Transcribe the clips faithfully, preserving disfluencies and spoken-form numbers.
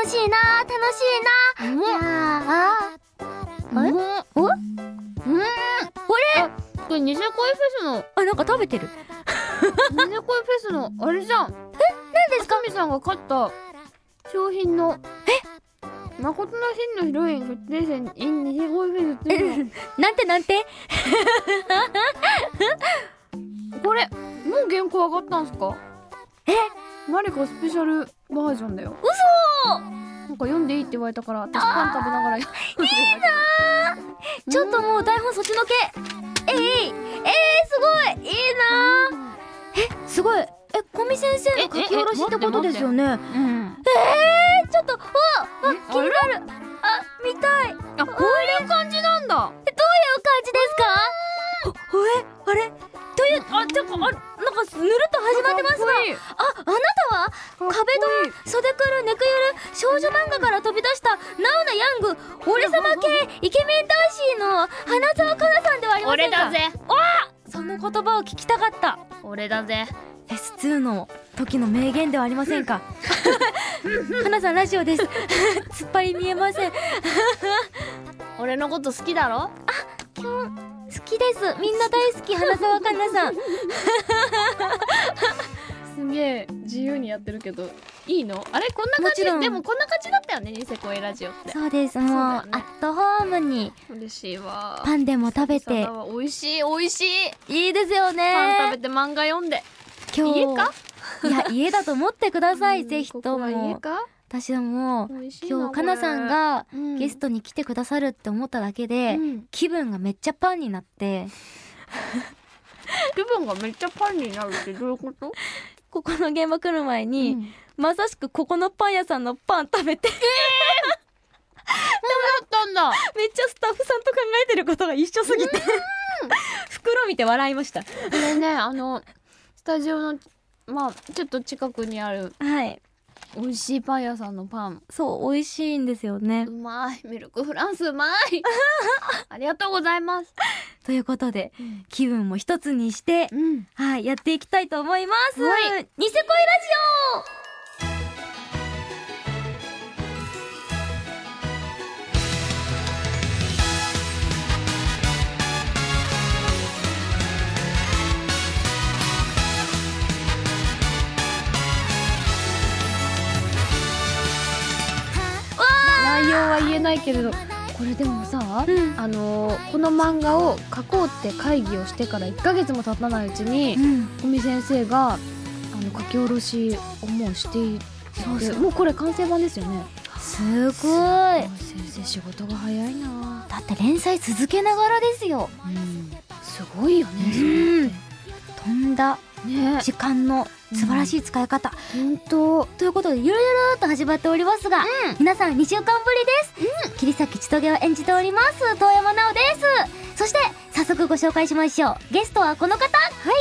しいな楽しいな。 うまっ。 いやああれ？ おうん。 これあ、これニセ恋フェスの、 あ、なんか食べてる。 ニセ恋フェスの、あれじゃん。え、何ですか？あさみさんが買った商品の、え誠の真のヒロイン決定戦 in ニセ恋フェスっていうの。 なんてなんてこれ、もう原稿上がったんすか？ え、 マリコスペシャルバージョンだよ。 嘘。 なんか読んでいいって言われたから私パン食べながら読んでいいなーちょっともう台本そっちのけ。えいえい、えー、すごいいいなー。え、すごい。え、古見先生の書き下ろしってことですよね。 うん。 えー、ちょっと、うわあ、 え気になる。あ、見たい。 あ、こういう感じなんだ。 え、どういう感じですか？ほ、ほえ、あれという、あ、てか、あ、なんか、ぬるっと始まってますが。 かっこいい。 あ、あなたは壁ドン、袖くる、ネクゆる、少女漫画から飛び出した、ナウなヤング、俺様系、イケメン男子の花澤香菜さんではありませんか？ 俺だぜ。 その言葉を聞きたかった。 俺だぜ。 フェスツーの時の名言ではありませんか？花さんラジオです。突っ張り見えません。 俺のこと好きだろ？ キュン、好きです。みんな大好き、花澤香菜さん。 すげえ自由にやってるけどいいの？あれこんな感じ？ もちろんでもこんな感じだったよねニセ恋ラジオって。 そうです、もう、 そうだよねアットホームに嬉しいわ。 パンでも食べて久々だわ。美味しい美味しい。 いいですよね。 パン食べて漫画読んで。 今日家か？ いや、家だと思ってください。 うんぜひとここは家も。 か？ 私はもう美味しいな今日かなさんがこれうんゲストに来てくださるって思っただけで、 うん気分がめっちゃパンになって、 気分がめっちゃパンになるってどういうこと？ ここの現場来る前に、 うんまさしくここのパン屋さんのパン食べて、 そうだったんだ。 めっちゃスタッフさんと考えてることが一緒すぎて袋見て笑いました。 これねあのスタジオのまあちょっと近くにあるはい、 美味しいパン屋さんのパンそう美味しいんですよねう。まい。ミルクフランスうまい。ありがとうございます。 ということで、気分も一つにして、 うん。 はい、やっていきたいと思います。 はいニセ恋ラ内容は言えないけれど、これでもさ、 うんあのーこの漫画を書こうって会議をしてからいっかげつも経たないうちに、 ジオ。うん。 小見先生があの書き下ろしをもうしていて、 そうそうもうこれ完成版ですよね。 すごい。 先生仕事が早いな。 だって連載続けながらですよ。 うん。すごいよね。 うん飛んだね。 時間の素晴らしい使い方。 本当。 ということで、ゆるゆるーっと始まっておりますが、皆さんにしゅうかんぶりです。桐崎千棘を演じております、遠山奈緒です。そして、早速ご紹介しましょう。ゲストはこの方。 はい、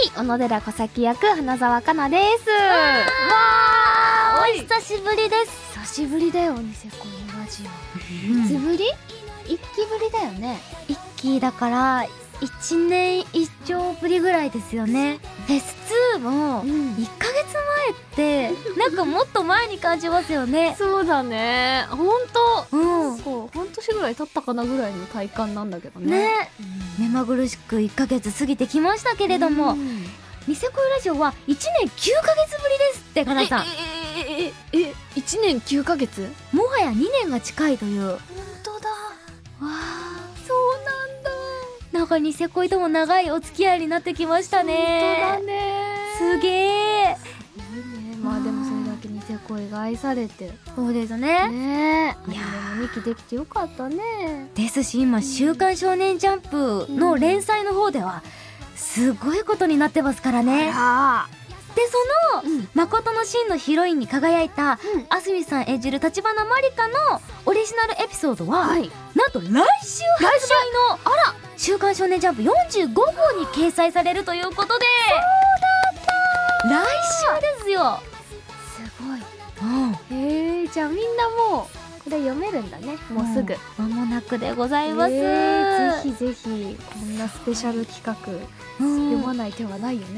小野寺小崎役花澤香菜です。 わー、おはい久しぶりです。 久しぶりだよニセ恋ラジオ。 うんいつぶり？一期ぶりだよね。 一期だからいちねん以上ぶりぐらいですよね。フェスツーもんいっかげつまえってなんかもっと前に感じますよね。 そうだね。本当。 うんそう半年ぐらい経ったかなぐらいの体感なんだけどね。 ね、目まぐるしくいっかげつ過ぎてきましたけれども、 うんニセ恋ラジオはいちねんきゅうかげつぶりですってかなさん。 ええええいちねんきゅうかげつ？ もはやにねんが近いという。 本当だ。 わあ、 そうなんだ。 なんかニセ恋とも長いお付き合いになってきましたね。 本当だね。 すげえ。 すごいね。まあでもそれだけニセ恋が愛されてそうですね。 ねえ。 いやーでもにきできてよかったね。 ですし、今「週刊少年ジャンプ」の連載の方ではすごいことになってますからね。 あで、その、 うん誠の真のヒロインに輝いた、 うんあすみさん演じる立花まりかのオリジナルエピソードは、 はい。 なんと来週発売の「あら週刊少年ジャンプ」よんじゅうごごうに掲載されるということで、そうだった、来週ですよ。 すごい。 うん、 へえ、じゃあみんなもうこれ読めるんだね。もうすぐ。 間もなくでございます。 えーぜひぜひこんなスペシャル企画うん読まない手はないよね。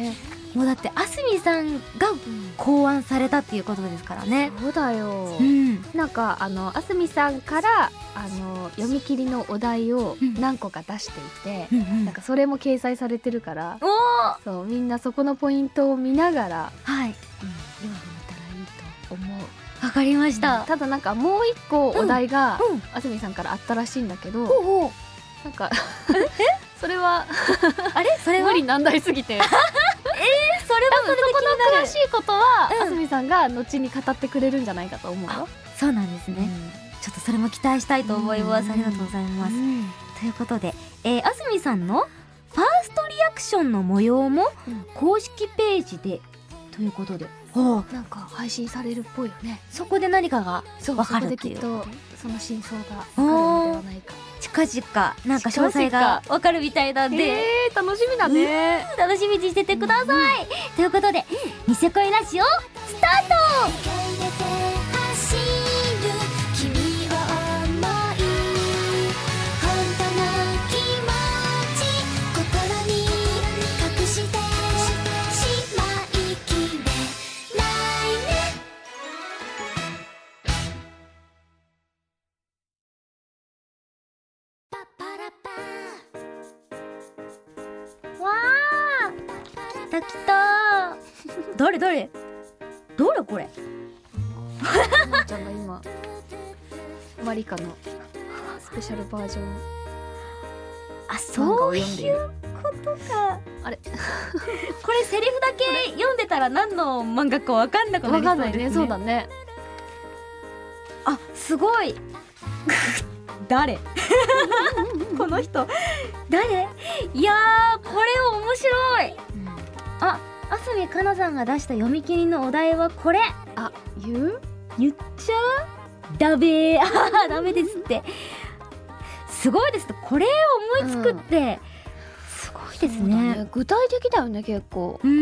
もうだってあすみさんが考案されたっていうことですからね。 そうだよ、 うん、 なんかあのあすみさんからあの読み切りのお題を何個か出していて、 うんうん、 なんかそれも掲載されてるから、 おー、 そうみんなそこのポイントを見ながら、 はい、 うん、読んでみたらいいと思う。 わかりました、 うん、ただなんかもう一個お題が、 うんうん、 あすみさんからあったらしいんだけど、 ほうほう、 なんかそれはあれそれは無理難題すぎてえー、それはそれでそこの気になる。 詳しいことは、 うん、 あすみさんが後に語ってくれるんじゃないかと思うよ。 そうなんですね、うん、ちょっとそれも期待したいと思います、うん、ありがとうございます、うん、ということで、えー、あすみさんのファーストリアクションの模様も公式ページで、ということで、 うん、なんか配信されるっぽいよね。 そこで何かが分かるっていう、 そこできっとその真相が分かるのではないか。 近々なんか詳細が分かるみたいなんで、 えー、楽しみだね。 楽しみにしててください、うんうん、ということで、ニセ恋ラジオスタート。来た来た誰誰どれこれまーちゃんが今マリカのスペシャルバージョン、 あ、そういうことか。あれこれセリフだけ読んでたら何の漫画か分かんなくなりそうですね。 ね、そうだね。 あ、すごい誰この人誰。いやー、これ面白い、うん、あ、あすみかなさんが出した読み切りのお題はこれ。 あ、言う言っちゃうダメーあダメですって。すごいです。これを思いつくって、うん、すごいですね。 ね、具体的だよね、結構。 うん、うん、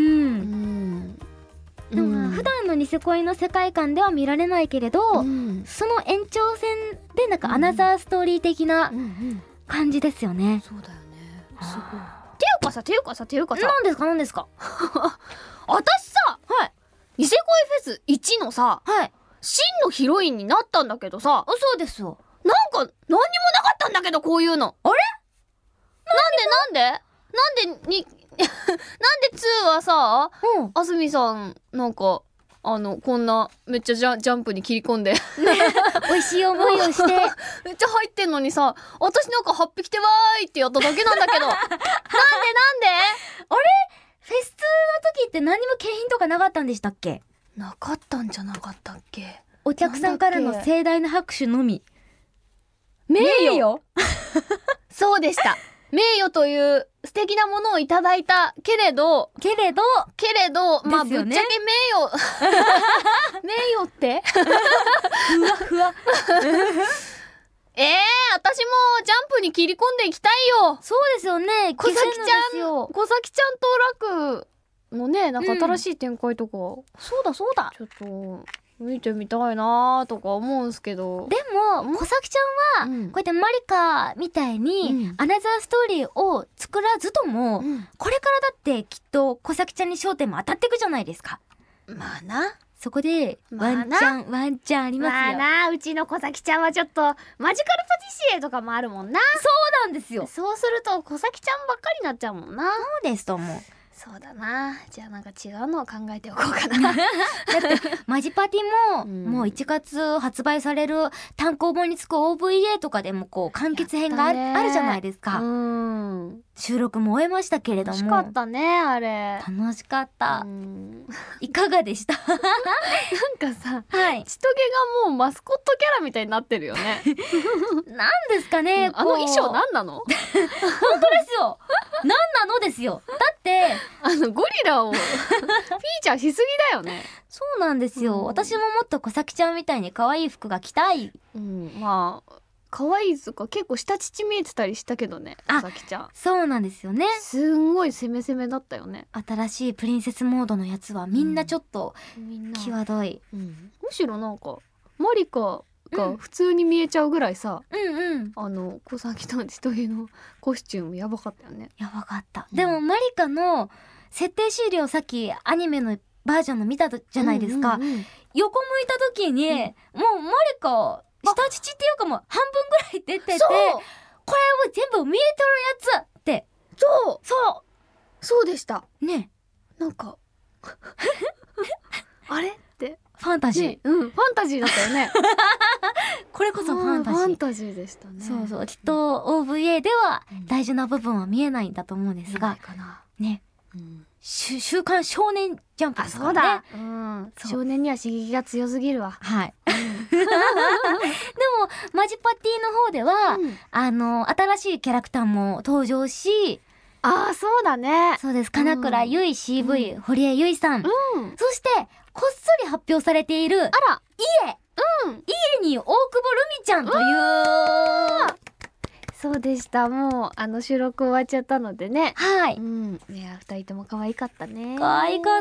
でも、うん、普段のニセ恋の世界観では見られないけれど、うん、その延長線でなんかアナザーストーリー的な感じですよね、うんうんうん、 そうだよね。すごい。ていうかさていうかさていうかさ何ですか何ですか私さ、 はい、 ニセ恋フェスいちのさ、 はい、 真のヒロインになったんだけどさ。 そうですよ。 なんか何にもなかったんだけど、こういうの。 あれなんでなんでなんでになんでにはさ、うん、あすみさんなんかあのこんなめっちゃジャジャンプに切り込んで美味しい思いをしてめっちゃ入ってんのにさ、私なんかはっぴきてわーいってやっただけなんだけどなんでなんであれフェスの時って何も景品とかなかったんでしたっけ。 なかったんじゃなかったっけ。 お客さんからの盛大な拍手のみ。 名誉そうでした。名誉という素敵なものをいただいたけれどけれどけれど、まあぶっちゃけ名誉名誉ってふわふわえー、私もジャンプに切り込んでいきたいよ。 そうですよね。 小崎ちゃん小崎ちゃんと楽のね、なんか新しい展開とか、うん、 そうだそうだ、 ちょっと見てみたいなとか思うんすけど。 でも小崎ちゃんは、うん、こうやってマリカみたいに、うん、アナザーストーリーを作らずとも、うん、これからだってきっと小崎ちゃんに焦点も当たっていくじゃないですか。 まあな。 そこでワンチャン、ワンチャンありますよ。 まあな、うちの小崎ちゃんはちょっとマジカルパティシエとかもあるもんな。 そうなんですよ。 そうすると小崎ちゃんばっかりになっちゃうもんな。 そうですと思う。 そうだな。じゃあなんか違うのを考えておこうかな。だってマジパティも、うん、もういちがつ発売される単行本につく オーブイエー とかでもこう完結編がある、あるじゃないですか。うん、収録も終えましたけれども。 楽しかったね、あれ。 楽しかった。うん、いかがでしたなんかさ、 はい、 ちとげがもうマスコットキャラみたいになってるよね。 なんですかね、 うん、あの衣装何なの本当ですよ。何なのですよ。だってあのゴリラをフィーチャーしすぎだよね。 そうなんですよ、うん、私ももっと小崎ちゃんみたいに可愛い服が着たい、 うん、まあ可愛いとか結構下乳見えてたりしたけどね、小崎ちゃん。 そうなんですよね。 すんごい攻め攻めだったよね。 新しいプリンセスモードのやつはみんなちょっと際どい、 うんうん、むしろなんかマリカが普通に見えちゃうぐらいさ、 うんうん、 あの小崎とちとげのコスチュームやばかったよね。 やばかった、うん、でもマリカの設定資料さっきアニメのバージョンの見たじゃないですか、 うんうんうん、 横向いた時に、うん、もうマリカ下乳っていうかもう半分ぐらい出てて、 そうこれもう全部見えてるやつって。 そうそうそうでしたね。 なんかあれってファンタジー、 ね、うん、ファンタジーだったよねこれこそファンタジー。 ファンタジーでしたね。 そうそう、きっと オーブイエー では大事な部分は見えないんだと思うんですが、 うん、 ね、 うん、 週週刊少年ジャンプですからね。 あ、そうだ、うん、少年には刺激が強すぎるわ。 はい。でもマジパティの方では、うん、あの新しいキャラクターも登場し、 ああ、そうだね。 そうです。金倉結衣 シーブイ、うん、堀江由衣さん、うん、そしてこっそり発表されている、あら、 家、うん、家に大久保ルミちゃんという。 そうでした。もうあの収録終わっちゃったのでね。 はい。 うん、いや二人とも可愛かったね。 可愛かった。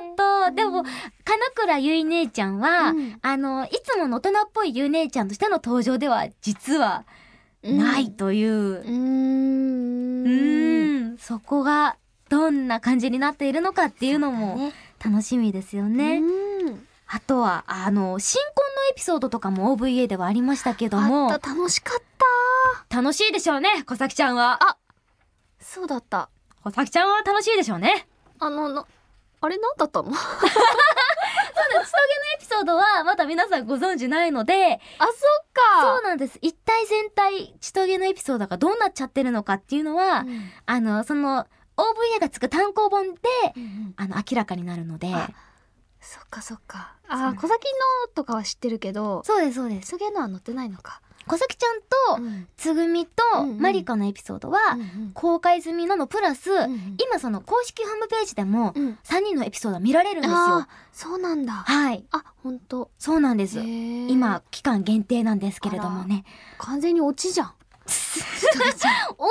でも、うん、金倉結衣姉ちゃんは、うん、あのいつもの大人っぽいゆう姉ちゃんとしての登場では実はないという。うーん。うーん。そこがどんな感じになっているのかっていうのも楽しみですよね。うん。あとはあの新婚のエピソードとかも オーブイエー ではありましたけども、 あった、楽しかった。 楽しいでしょうね、小崎ちゃんは。 あ、そうだった。 小崎ちゃんは楽しいでしょうね。 あのなあれなんだったの？そうだ、 千棘のエピソードはまだ皆さんご存知ないので。 あ、そっか。 そうなんです。一体全体千棘のエピソードがどうなっちゃってるのかっていうのは、うん、あのその オーブイエー がつく単行本で、うんうん、あの明らかになるので。 そっかそっか。あ、小崎のとかは知ってるけど、 そうですそうです。 千棘のは載ってないのか。 小崎ちゃんと、うん、つぐみとマリカのエピソードは、うんうん、公開済みなのプラス、うんうん、今その公式ホームページでもさんにんのエピソードは見られるんですよ。あ、 そうなんだ。 はい。 あ、本当。 そうなんです。今期間限定なんですけれどもね。 完全にオチじゃん。オチ多いんですよ。もう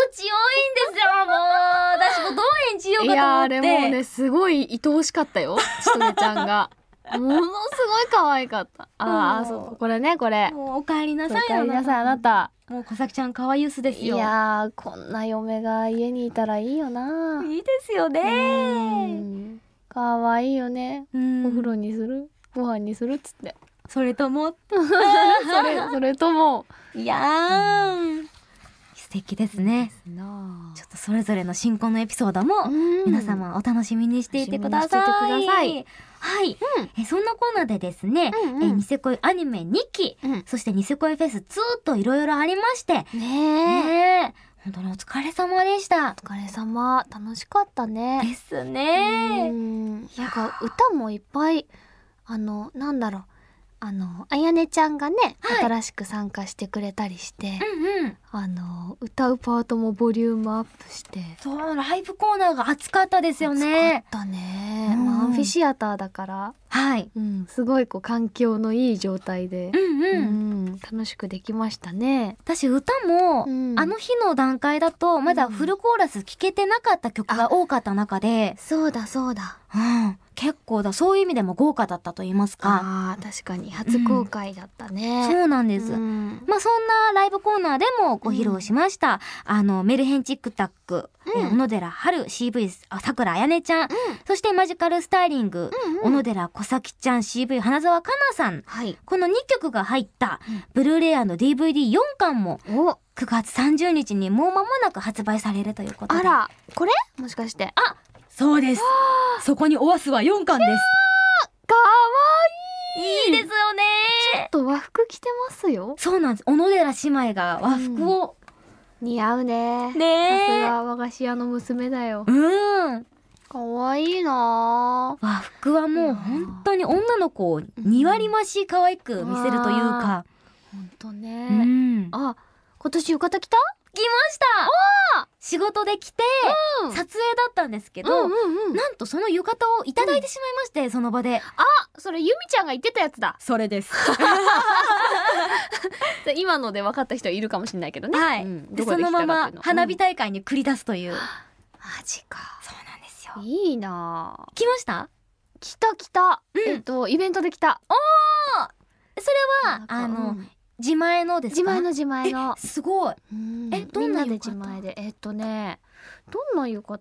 私もどう演じようかと思って。いや、あれもね、すごい愛おしかったよ、ちとげちゃんが。ものすごい可愛かった。ああ、そう、これね、これ。 もうお帰りなさい。 お帰りなさい、あなた。 もう小崎ちゃん可愛いすですよ。 いやー、こんな嫁が家にいたらいいよな。 いいですよね。 可愛いよね。お風呂にする、ご飯にするっつって。 それともそれそれとも。 いやー、素敵ですね。ちょっとそれぞれの新婚のエピソードも皆様お楽しみにしていてください。はい、うん、えそんなコーナーでですね、うんうん、えニセ恋アニメにき、うん、そしてニセ恋フェスずっといろいろありまして、 ねえ、 ねえ、本当にお疲れ様でした。 お疲れ様、楽しかったね。 ですね。 うん、なんか歌もいっぱい、あのなんだろう、あのあやねちゃんがね、はい、新しく参加してくれたりして、 うんうん、 あの歌うパートもボリュームアップして、 そうライブコーナーが熱かったですよね。 熱かったね、うん、まあ、アンフィシアターだから、 はい、 うん、すごいこう環境のいい状態で、 うんうんうん、 楽しくできましたね。 私歌も、うん、あの日の段階だとまだフルコーラス聴けてなかった曲が多かった中で、 うん、そうだそうだ、 うん、結構だ、そういう意味でも豪華だったと言いますか。 あ、確かに初公開だったね、 うん、そうなんです、うん、まあそんなライブコーナーでもご披露しました、うん、あのメルヘンチックタック、うん、小野寺春 シーブイ さくらあやねちゃん、うん、そしてマジカルスタイリング、うんうん、小野寺小崎ちゃん シーブイ 花澤香菜さん、はい、このにきょくが入ったブルーレイ&ディーブイディーよん 巻もくがつさんじゅうにちにもう間もなく発売されるということで。 あら、これもしかして。 あ、そうです。そこにおわすはよんかんです。 かわいい。いいですよね。 ちょっと和服着てますよ。 そうなんです。小野寺姉妹が和服を、 うん、似合うね。 ねえ。 さすが和菓子屋の娘だよ。 うん。 かわいいな。 和服はもう本当に女の子をにわり増し可愛く見せるというか。 ほんとね。 うん。 あ、今年浴衣着た？ 来ました。仕事で来て、うん、撮影だったんですけど、うんうんうん、なんとその浴衣をいただいてしまいまして、うん、その場で。 あ、それゆみちゃんが言ってたやつだ。 それです。 今ので分かった人いるかもしれないけどね。 はい。うん、でそのまま花火大会に繰り出すという。うん、マジか。 そうなんですよ。 いいな。 来ました？ 来た来た。うん、えっとイベントで来た。 おー。それはあの。うん自前のですか？ 自前の自前の。 すごい。 え、どんなで自前で、えっとね、どんな浴衣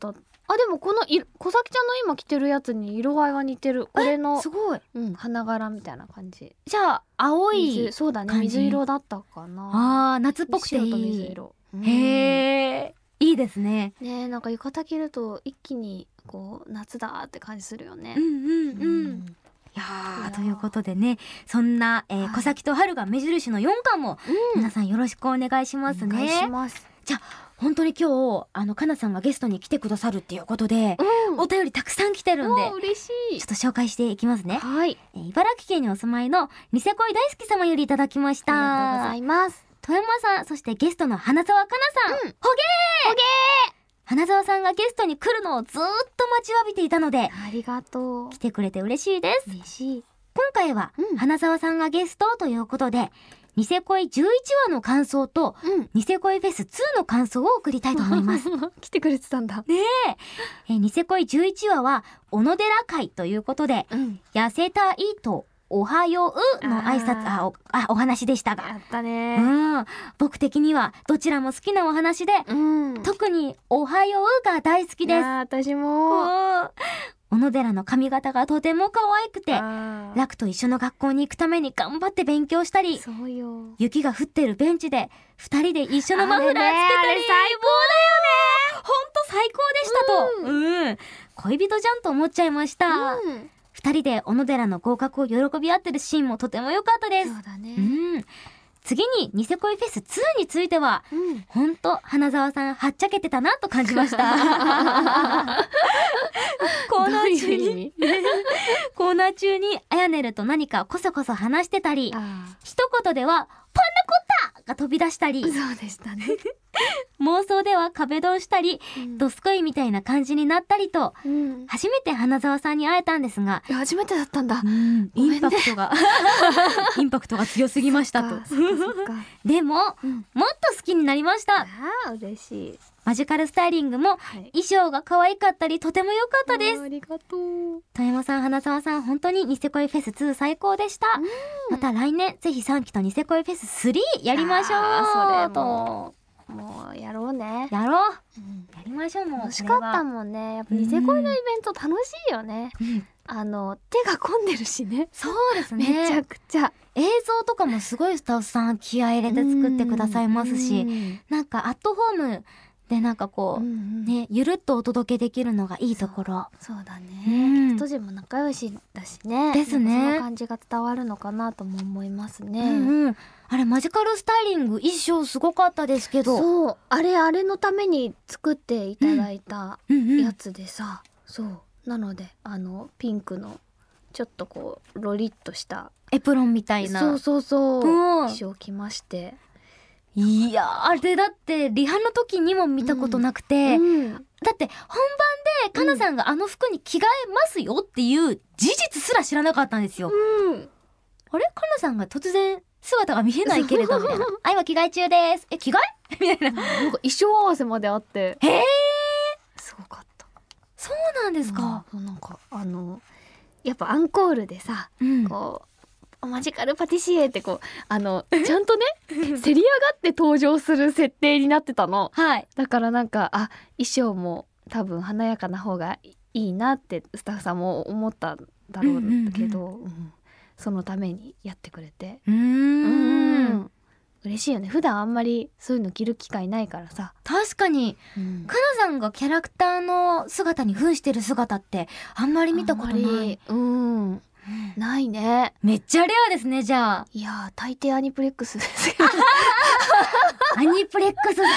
あでもこのい小崎ちゃんの今着てるやつに色合いは似てる。俺のすごい。 うん花柄みたいな感じ。 じゃあ青い水そうだね感じ水色だったかな。 あー夏っぽくてい白と水い。 色。うんへえいいですね。 ねえなんか浴衣着ると一気にこう夏だって感じするよねうん。うんうん。いやーということでねそんな、えーはい小崎と春が目印のよんかんもうん皆さんよろしくお願いしますお願いしね。 ます。 本当に今日あのかなさんがゲストに来てくださるっていうことで、 うんお便りたくさん来てるんでおー嬉しい。 ちょっと紹介していきますね。 はい。 えー茨城県にお住まいのニセ恋大好き様よりいただきました。 ありがとうございます。 富山さんそしてゲストの花澤香菜さん、 うんほげーほげー花澤さんがゲストに来るのをずーっと待ちわびていたのでありがとう来。てくれて嬉しいです。 嬉しい。 今回はうん花澤さんがゲストということでニセ恋じゅういちわの感想とうん。 ニセ恋フェスツーの感想を送りたいと思います。 来てくれてたんだ。 ねええーニセ恋じゅういちわは小野寺会ということでうん。 痩せたいとおはようの挨拶あーあおあお話でしたが、 やったうね。 ん、僕的にはどちらも好きなお話で、 うん。 特におはようが大好きです。 いやー私も。 うん小野寺の髪型がとても可愛くてあー楽と一緒の学校に行くために頑張って勉強したりそうよ。 雪が降ってるベンチで二人で一緒のマフラーつけたり、 あれねあれ最高だよね。ほんと最高でしたと、うん恋人じゃんと思っちゃいました。 うん。 二人で小野寺の合格を喜び合ってるシーンもとても良かったです。 そうだね。 うん次にニセ恋フェスツーについてはうん。 ほんと花澤さんはっちゃけてたなと感じましたコーナー中にコーナー中にあやねると何かこそこそ話してたりあ一言ではパンナコッタが飛び出したりーそうでしたね。 妄想では壁ドンしたりうんドスコイみたいな感じになったりとうん。 初めて花澤さんに会えたんですがいや初めてだったんだ。 イごめんねンパクトがインパクトが強すぎましたとそっかそっか。 でもうん。 もっと好きになりましたああ嬉しい。 マジカルスタイリングもはい。 衣装が可愛かったりとても良かったです。 ありがとう。 富山さん花澤さん本当にニセ恋フェスツー最高でした、 うんまた来年ぜひさんきとニセ恋フェススリーやりましょうあーそれとももうやろうね。 やろううんやりましょうもう楽しかったももんね。やっぱニセ恋のイベント楽しいよね。 ん、 あの手が込んでるしね。 そうですめちゃねくちゃ映像とかもすごいスタッフさん気合い入れて作ってくださいますしうんなんかアットホームでなんかこう、 うんうんねゆるっとお届けできるのがいいところそうだね、 うんキャスト陣も仲良しだしね。 ですねなんかその感じが伝わるのかなとも思いますね、 うんうんあれマジカルスタイリング衣装すごかったですけどそうあれあれのために作っていただいたうんうんやつでさ、そうなのであのピンクのちょっとこうロリッとしたエプロンみたいなそうそうそう、 うん衣装着まして、 いやーあれだってリハの時にも見たことなくて、 うん、 だって本番でかなさんがあの服に着替えますよっていう事実すら知らなかったんですよ、 うんあれかなさんが突然姿が見えないけれどみたいなあ今着替え中ですえ着替えみたいななんか衣装合わせまであってへえすごかった。 そうなんですか、 うんなんかあのやっぱアンコールでさうんこうマジカルパティシエってこうあのちゃんとねせり上がって登場する設定になってたの。 はいだからなんかあ衣装も多分華やかな方がいいなってスタッフさんも思ったんだろうけど、うんそのためにやってくれてうーんうん嬉しいよね。普段あんまりそういうの着る機会ないからさ、 確かにうんかなさんがキャラクターの姿に扮してる姿ってあんまり見たことなあんまいりうんないね。 めっちゃレアですねじゃあいやー大抵アニプレックスですけどアニプレックスだ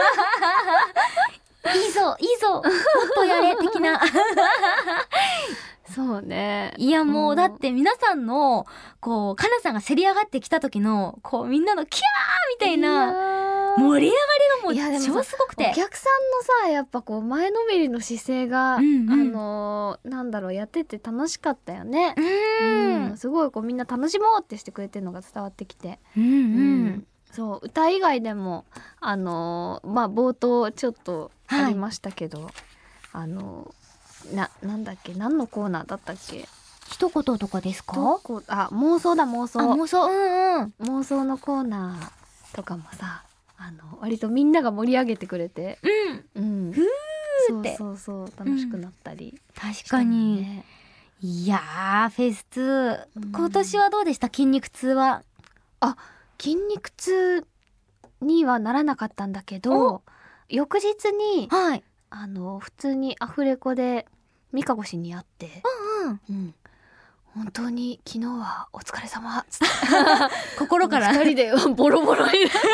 いいぞいいぞもっとやれ的なそうね。 いやもう、 んだって皆さんのこうかなさんがせり上がってきた時のこうみんなのキャーみたいな盛り上がりがもういやでもさ超すごくてお客さんのさやっぱこう前のめりの姿勢が、 うんうんあのーなんだろうやってて楽しかったよねう。ーんすごいこうみんな楽しもうってしてくれてるのが伝わってきて、 うんうんそう歌以外でもあのーまあ冒頭ちょっとありましたけど、あのーななんだっけ何のコーナーだったっけ一言とかですかどこあ妄想だ妄想あ妄想うんうん妄想のコーナーとかもさあの割とみんなが盛り上げてくれて、 うんうんふーーってそうそうそう楽しくなったり確したもんかに、 ね。 いやーフェスうん今年はどうでした？筋肉痛は。 筋肉痛にはならなかったんだけど、翌日にはい。 あの普通にアフレコでミカゴ氏に会って、 うんうんうん、本当に昨日はお疲れ様っつって心から二人でボロボロになって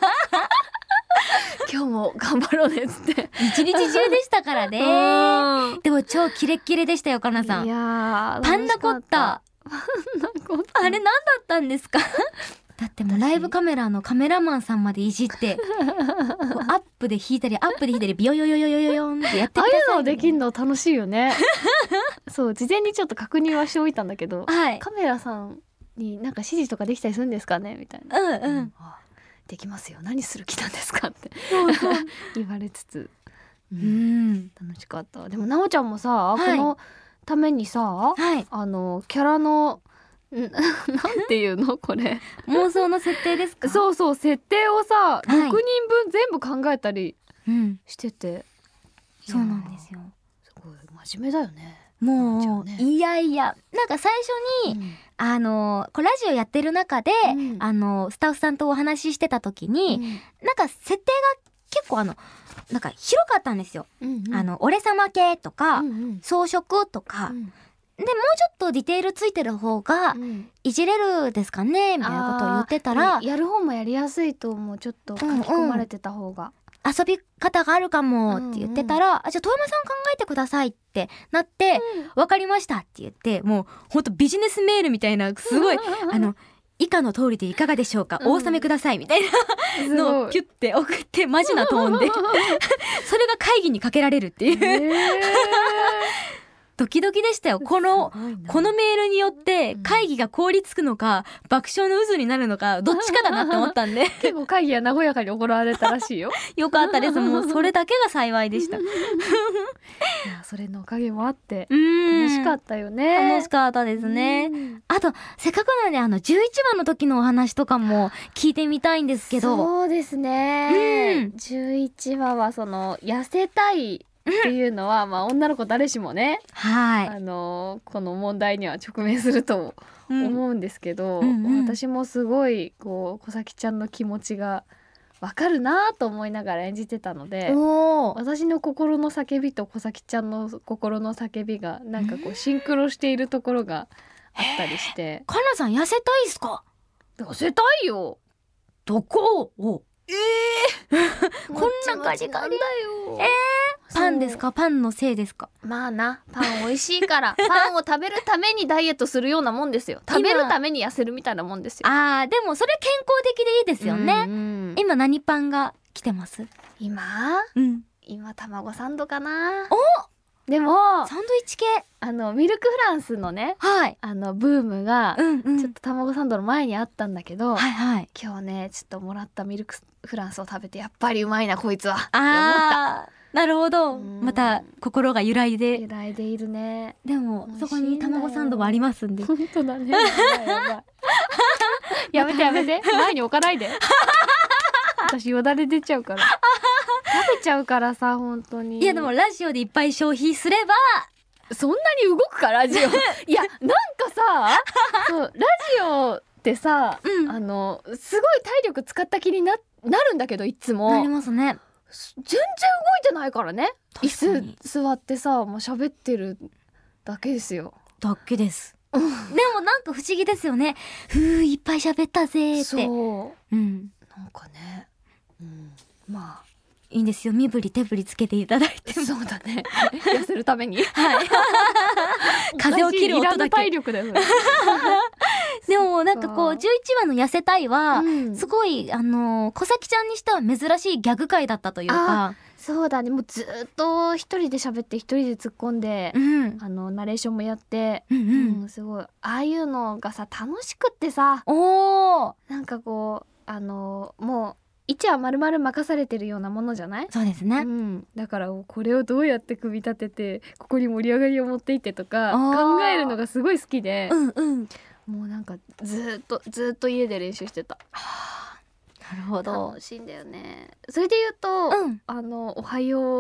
今日も頑張ろうねっつって一日中でしたからね。 うんでも超キレッキレでしたよかなさん。 いやーパンダコッタパンダコッタあれ何だったんですか？だってもうライブカメラのカメラマンさんまでいじってこうアップで弾いたりアップで弾いたりビヨヨヨヨヨヨヨンってやってください。 ああいうのできんの楽しいよねそう事前にちょっと確認はしておいたんだけど、 はい。 カメラさんになんか指示とかできたりするんですかねみたいな、 うんうん。 あできますよ何する気なんですかってそうそう。 言われつつ、ううんん。 楽しかった。でもなおちゃんもさ、 はいこのためにさはい。 あのキャラのんなんていうのこれ妄想の設定ですか？ そうそう設定をさ、 いろくにんぶん全部考えたりうん。 してて、 そうなんですよ。 すごい真面目だよね。 もう、 じゃあねいやいやなんか最初に、あのこうラジオやってる中で、 うんあのスタッフさんとお話ししてた時に、なんか設定が結構あのなんか広かったんですよ。 うんうんあの俺様系とか、 うんうん装飾とか、 うんでもうちょっとディテールついてる方がうんいじれるですかねみたいなことを言ってたら、 あーやる方もやりやすいと思う。ちょっと書き込まれてた方が、 遊び方があるかもって言ってたら、あじゃあ遠山さん考えてくださいってなって、わかりましたって言って、もうほんとビジネスメールみたいなすごいあの以下の通りでいかがでしょうか、 うんお納めくださいみたいなすのごいをピュッて送ってマジなトーンでそれが会議にかけられるっていうへドキドキでしたよ。こーのすごいなこのメールによって会議が凍りつくのか爆笑の渦になるのかどっちかだなって思ったんで結構会議は和やかに行われたらしいよよかったです。もうそれだけが幸いでした。 いやそれのおかげもあってうん楽しかったよね。 楽しかったですね。 うんあとせっかくなんであのじゅういちわの時のお話とかも聞いてみたいんですけど。 そうですね、 うんじゅういちわはその痩せたいっていうのは、まあ女の子誰しもね、 はい。 あのこの問題には直面するとうん思うんですけど、 うんうん私もすごいこう小咲ちゃんの気持ちがわかるなと思いながら演じてたので、 おー私の心の叫びと小咲ちゃんの心の叫びがなんかこうシンクロしているところがあったりして、 かなさん痩せたいっすか？ 痩せたいよ。 どこをえこんなガリガリだよ。 えパンですか？パンのせいですか？ まあな、パン美味しいからパンを食べるためにダイエットするようなもんですよ。食べるために痩せるみたいなもんですよ。 あーでもそれ健康的でいいですよね。 うんうん今何パンが来てます？ 今うん。 今卵サンドかな。 おでもサンドイッチ系。 あのミルクフランスのねはい。 あのブームがうんうん。 ちょっと卵サンドの前にあったんだけど、 はいはい。 今日ねちょっともらったミルクフランスを食べてやっぱりうまいなこいつはって思った。 あーなるほど。 うんまた心が揺らいで。 由来でいるね。 でも美味しいんだよそこに卵サンドもありますんで。 本当だね。やばいやばいやめてやめて前に置かないで。私よだれ出ちゃうから食べちゃうからさ本当に。 いやでもラジオでいっぱい消費すればそんなに動くかラジオ。いやなんかさそうラジオってさ、 うんあのすごい体力使った気にななるんだけどいつもなりますね。 全然動いてないからね。椅確かに子座ってさもう喋ってるだけですよ。 だけです。でもなんか不思議ですよね。ふういっぱい喋ったぜーって。 そううん。 なんかね、うん、まいいんですよ。身振り手振りつけていただいてあ。そうだね痩せるためにはい。風を切る音だいらぬ体け。 力だよそれでもなんかこうじゅういちわの痩せたいは、 うんすごいあのー小咲ちゃんにしては珍しいギャグ回だったというか。 そうだねもうずっと一人で喋って一人で突っ込んで、 うん。 あのナレーションもやって、 うんうん。 うんすごいああいうのがさ楽しくってさおー。 なんかこうあのもう一話丸々任されてるようなものじゃない？ そうですね。 うん、だからこれをどうやって組み立ててここに盛り上がりを持っていってとかあー考えるのがすごい好きで、 うんうん。 もうなんかずっとずっと家で練習してた。 なるほど楽。しいんだよね。それで言うと、 うん。 あのおはよ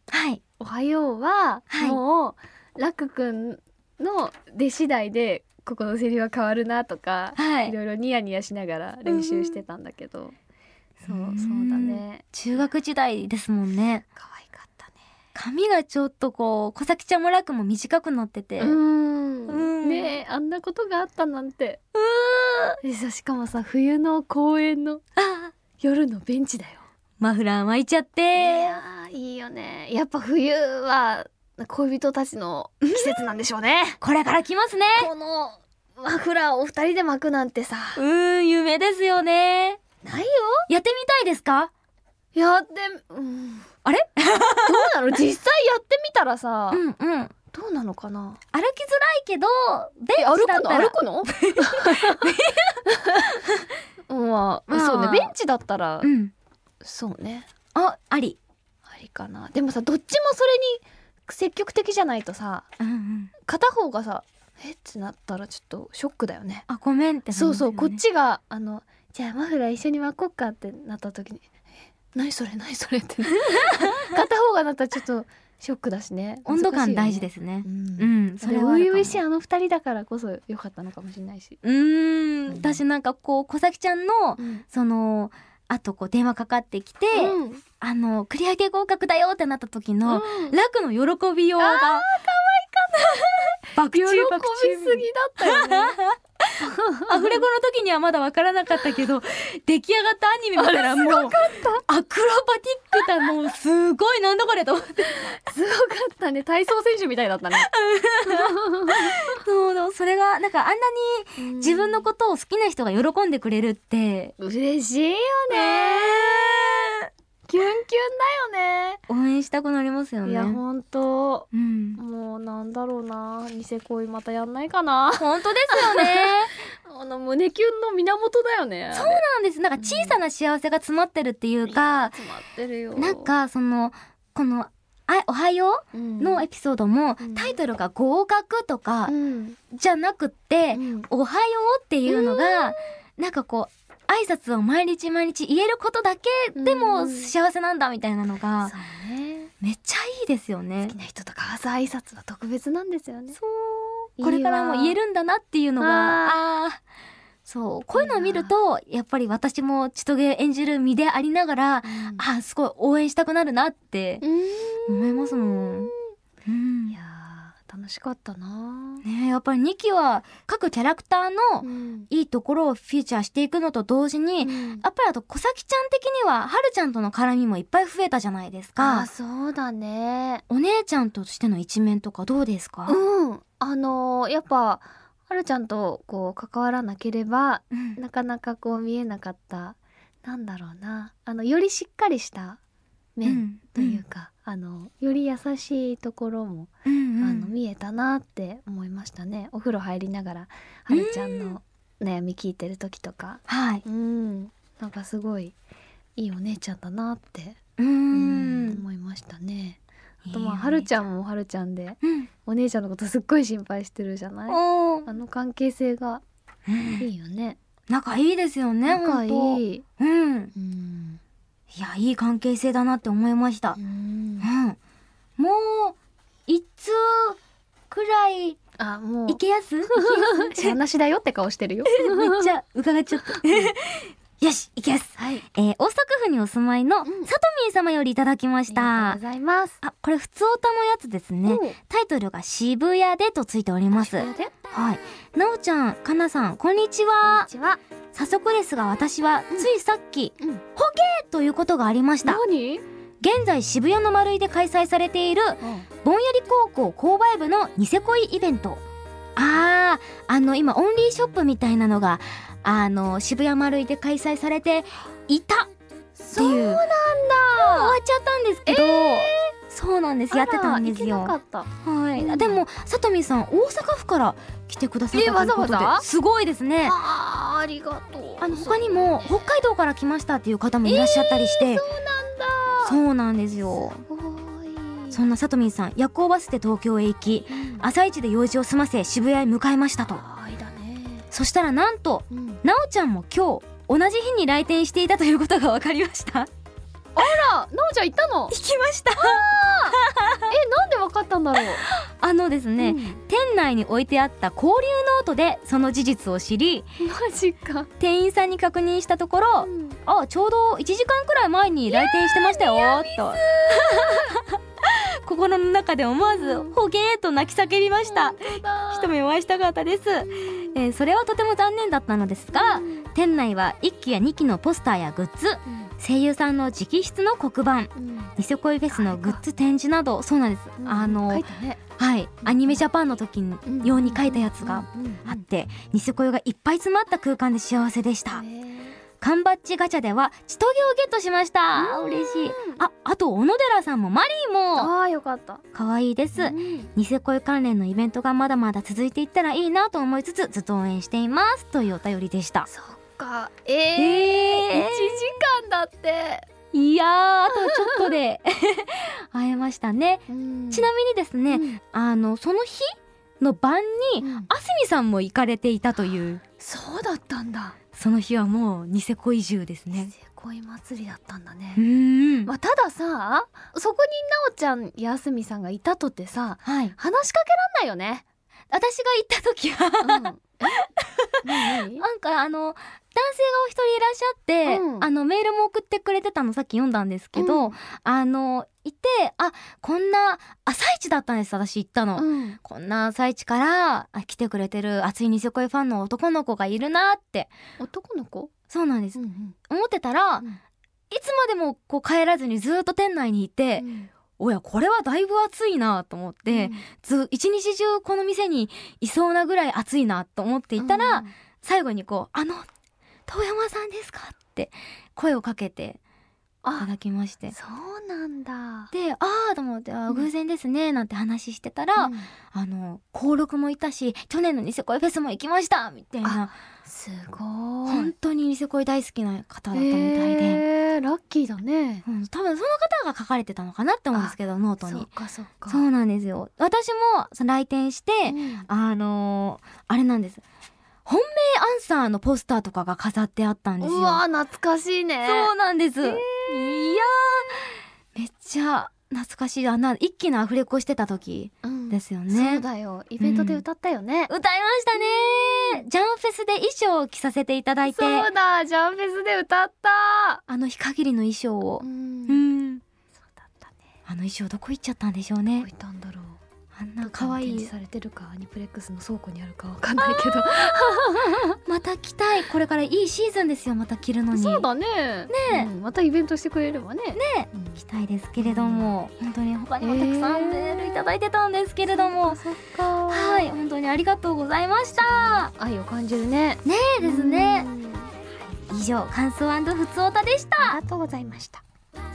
はいおはようは、 はいもうラクくんの出次第でここのセリフは変わるなとか、 はいいろいろニヤニヤしながら練習してたんだけど、そううんそうだね。 中学時代ですもんね。 可愛かったね。 髪がちょっとこう小崎ちゃんもラクも短くなってて、 ううんんねえ、あんなことがあったなんて。 うーでさ、しかもさ、冬の公園のあ夜のベンチだよ。 マフラー巻いちゃっいて、 やーいいよね。やっぱ冬は恋人たちの季節なんでしょうね。 これから来ますね。 このマフラーを二人で巻くなんてさ、 うーん、夢ですよね。 ないよ。 やってみたいですか？ やって、うん、 あれどうなの？実際やってみたらさ、 うんうん。 どうなのかな。 歩きづらいけど、ベえ、 ン歩くの？ チだったら歩くの？まあ、 まあそうね。ベンチだったら、 うん。 そうね。 あ、あり。 ありかな。でもさ、どっちもそれに積極的じゃないとさ、 うんうん。 片方がさ、えってなったらちょっとショックだよね。 あ、ごめんってなりますよね。 そうそう、こっちがあのじゃあマフラー一緒に巻こうかってなった時に、え何それ何それって片方がなったらちょっとショックだしね。 温度感大事でですね。 ううんん、そそれれはあるかも。 初々しいあの二人だからこそ良かったのかもしれないし、 うーん、 うん私なんかこう小崎ちゃんのうんそのあとこう電話かかってきて、 うんあの繰り上げ合格だよってなった時の、 うんラクの喜びようが可愛かった爆喜び中爆中すぎだったよね。 アフレコの時にはまだ分からなかったけど出来上がったアニメ見たらもうアクロバティックだ、もうすごいなんだこれと思ってすごかったね。体操選手みたいだったね。 そうそれがなんかあんなに自分のこことを好きな人が喜んでくれるってと嬉しいよね。キュンキュンだよね。 応援したくなりますよね。 いやほんと、 うん、 もうなんだろうな、ニセ恋またやんないかな。 本当ですよねあの胸キュンの源だよね。 そうなんです。なんか小さな幸せが詰まってるっていうか、 詰まってるよ。 なんかそのこのあおはようのエピソードも、 うんタイトルが合格とかうんじゃなくって、 うんおはようっていうのが、なんかこう挨拶を毎日毎日言えることだけでうもん幸せなんだみたいなのがそうね。 めっちゃいいですよね好き。な人とか朝挨拶は特別なんですよね。 そういいわこれからも言えるんだなっていうのがあーそうこういうのを見るとやっぱり私も千棘演じる身でありながら、 うんあーすごい応援したくなるなってうん思いますもん。うんいやー楽しかったな。 ねえやっぱりにきは各キャラクターのうんいいところをフィーチャーしていくのと同時に、 うんやっぱりあと小崎ちゃん的にははるちゃんとの絡みもいっぱい増えたじゃないですあかー。そうだね。 お姉ちゃんとしての一面とかどうですか？ うんあのーやっぱはるちゃんとこう関わらなければうんなかなかこう見えなかったなんだろうなあのよりしっかりした面というか、あのより優しいところも、 うんうんあの見えたなって思いましたね。お風呂入りながらはるちゃんの悩み聞いてる時とか、 はい。 うんなんかすごいいいお姉ちゃんだなって、 うーうんん。 思いましたね。あいいとまあはるちゃんもはるちゃんでうん。 お姉ちゃんのことすっごい心配してるじゃない。 おーあの関係性がうんいいよね。 仲いいですよね。 仲ほんといい。 うん。 うん。 いやいい関係性だなって思いましたう。んうん。もう一通くらいあもういけやす？いけや話だよって顔してるよ。 す？めっちゃ伺っちゃった。よし、いけやす。 はい。 えー、大阪府にお住まいのさとみん様よりいただきましありた。 がとうございます。 あ、これ普通歌のやつですね。タイトルが渋谷でとついております。 これではい。なおちゃん、かなさん、こんにちこんはに。ちは。 早速ですが私はついさっき、 うん。 ホゲーということがありました。 何？ 現在渋谷のマルイで開催されているぼんやり高校購買部のニセ恋イベント。あー、あの今オンリーショップみたいなのがあの渋谷マルイで開催されていたっていう。終わそうなんだ。 っちゃったんですけど、そうなんです、やってたんですよ。 あら行けなかった。 はい、 うんでもさとみさん大阪府から来てくださったえということでわざわざすごいですね。 あーありがとう。 あの他にも北海道から来ましたっていう方もいらっしゃったりして、 そうなんだ。 そうなんですよ。 すごい。 そんなさとみんさん夜行バスで東京へ行きうん朝一で用事を済ませ渋谷へ向かいましたと。 愛だね。 そしたらなんとうん。 なおちゃんも今日同じ日に来店していたということが分かりました。 あなおちゃん行ったの？ 行きました。 え、なんでわかったんだろう。 あのですね、 うん、 店内に置いてあった交流ノートでその事実を知り、 マジか。 店員さんに確認したところ、 うん、 あ、ちょうどいちじかんくらい前に来店してましたよと心の中で思わずほげーと泣き叫びました。一目お会いしたかったです。えー、それはとても残念だったのですが、うん、店内はいっきやにきのポスターやグッズ、うん、声優さんの直筆の黒板、うん、ニセ恋フェスのグッズ展示など、そうなんです、うん、あの、ね、はい、アニメジャパンの時用に書いたやつがあって、ニセ恋がいっぱい詰まった空間で幸せでした。缶バッジガチャでは千棘をゲットしました。嬉しい。あ、あと小野寺さんもマリーも。 あー、よかった。 可愛いです。ニセ恋関連のイベントがまだまだ続いていったらいいなと思いつつ、ずっと応援していますというお便りでした。 そっか、えー、えー、いちじかんだって。 いやー、あとちょっとで会えましたね。ちなみにですね、うん、あのその日の晩に、うん、あすみさんも行かれていたという。 そうだったんだ。 その日はもうニセ恋中ですね。 ニセ恋祭りだったんだね。 うーん、 まあ、たださ、そこになおちゃんやあすみさんがいたとってさ、はい、話しかけらんないよね。 私が行った時は、うん、なんかあの男性がお一人いらっしゃって、うん、あのメールも送ってくれてたのさっき読んだんですけど、うん、あのいて、あ、こんな朝一だったんです。私行ったの、うん、こんな朝一からあ来てくれてる熱いニセ恋ファンの男の子がいるなって。 男の子？ そうなんです、うんうん、思ってたら、うん、いつまでもこう帰らずにずっと店内にいて、うん、おやこれはだいぶ暑いなと思って、うん、ず一日中この店にいそうなぐらい暑いなと思っていたら、うん、最後にこう、あの遠山さんですかって声をかけていただきまして。 そうなんだ。 で、あーと思って、あ、偶然ですねなんて話してたら、うん、あの登録もいたし去年のニセ恋フェスも行きましたみたいな。 すごい、 本当にニセ恋大好きな方だったみたいで、 えー、ラッキーだね、 うん、多分その方が書かれてたのかなって思うんですけど、ノートに。 そうかそうか。 そうなんですよ。私もその来店して、うん、あのー、あれなんです、本命アンサーのポスターとかが飾ってあったんですよ。 うわー、懐かしいね。 そうなんです、えー、いやーめっちゃ懐かしい。あんな一気のアフレコしてた時ですよね、 うん、そうだよ、イベントで歌ったよね、 うん、歌いましたね、うん、ジャンフェスで衣装を着させていただいて。 そうだ、ジャンフェスで歌った。 あの日限りの衣装を、うん、うん、 そうだったね。 あの衣装どこ行っちゃったんでしょうね。 どこ行ったんだろう。 あんな可愛い展示されてるかアニプレックスの倉庫にあるかわかんないけどまた着たい。これからいいシーズンですよ、また着るのに。 そうだね。ね、うん、またイベントしてくれればね。 ね、うん、着たいですけれども、うん、本当に他にもたくさんメールいただいてたんですけれども、 えー、そっか、 はい、本当にありがとうございました。 愛を感じるね。 ねえですね。以上、感想&ふつおたでした。 ありがとうございました。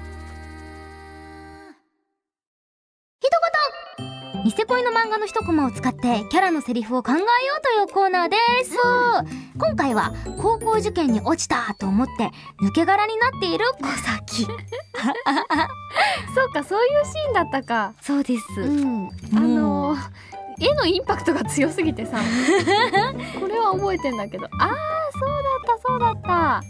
一言。ニセ恋の漫画の一コマを使ってキャラのセリフを考えようというコーナーです、うん、今回は高校受験に落ちたと思って抜け殻になっている小崎そうか、そういうシーンだったか。 そうです、うん、 あのー、絵のインパクトが強すぎてさこれは覚えてんだけど、あー、そうだったそうだった。 はい、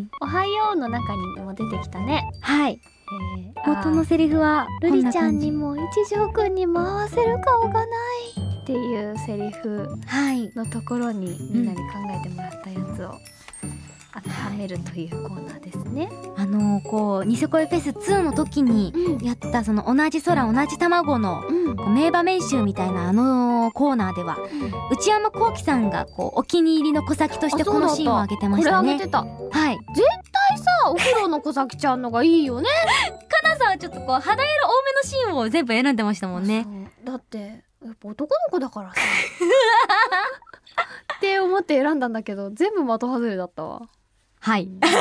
おはようの中にも出てきたね。 はい、えー、元のセリフはルリちゃんにも一条くんにも合わせる顔がないっていうセリフのところにみんなに考えてもらったやつを当てはめるというコーナーですね。 あのー、こうニセ恋フェスツーの時にやったその同じ空同じ卵の名場面集みたいなあのコーナーでは、うん、内山聖輝さんがこうお気に入りの小崎としてこのシーンを挙げてましたね。 これ挙げてた。 はい。 絶対さ、お風呂の小崎ちゃんのがいいよね。 かなさんはちょっとこう肌色多めのシーンを全部選んでましたもんね。 だってやっぱ男の子だからさって思って選んだんだけど全部的外れだったわ。 はい、しかもあれ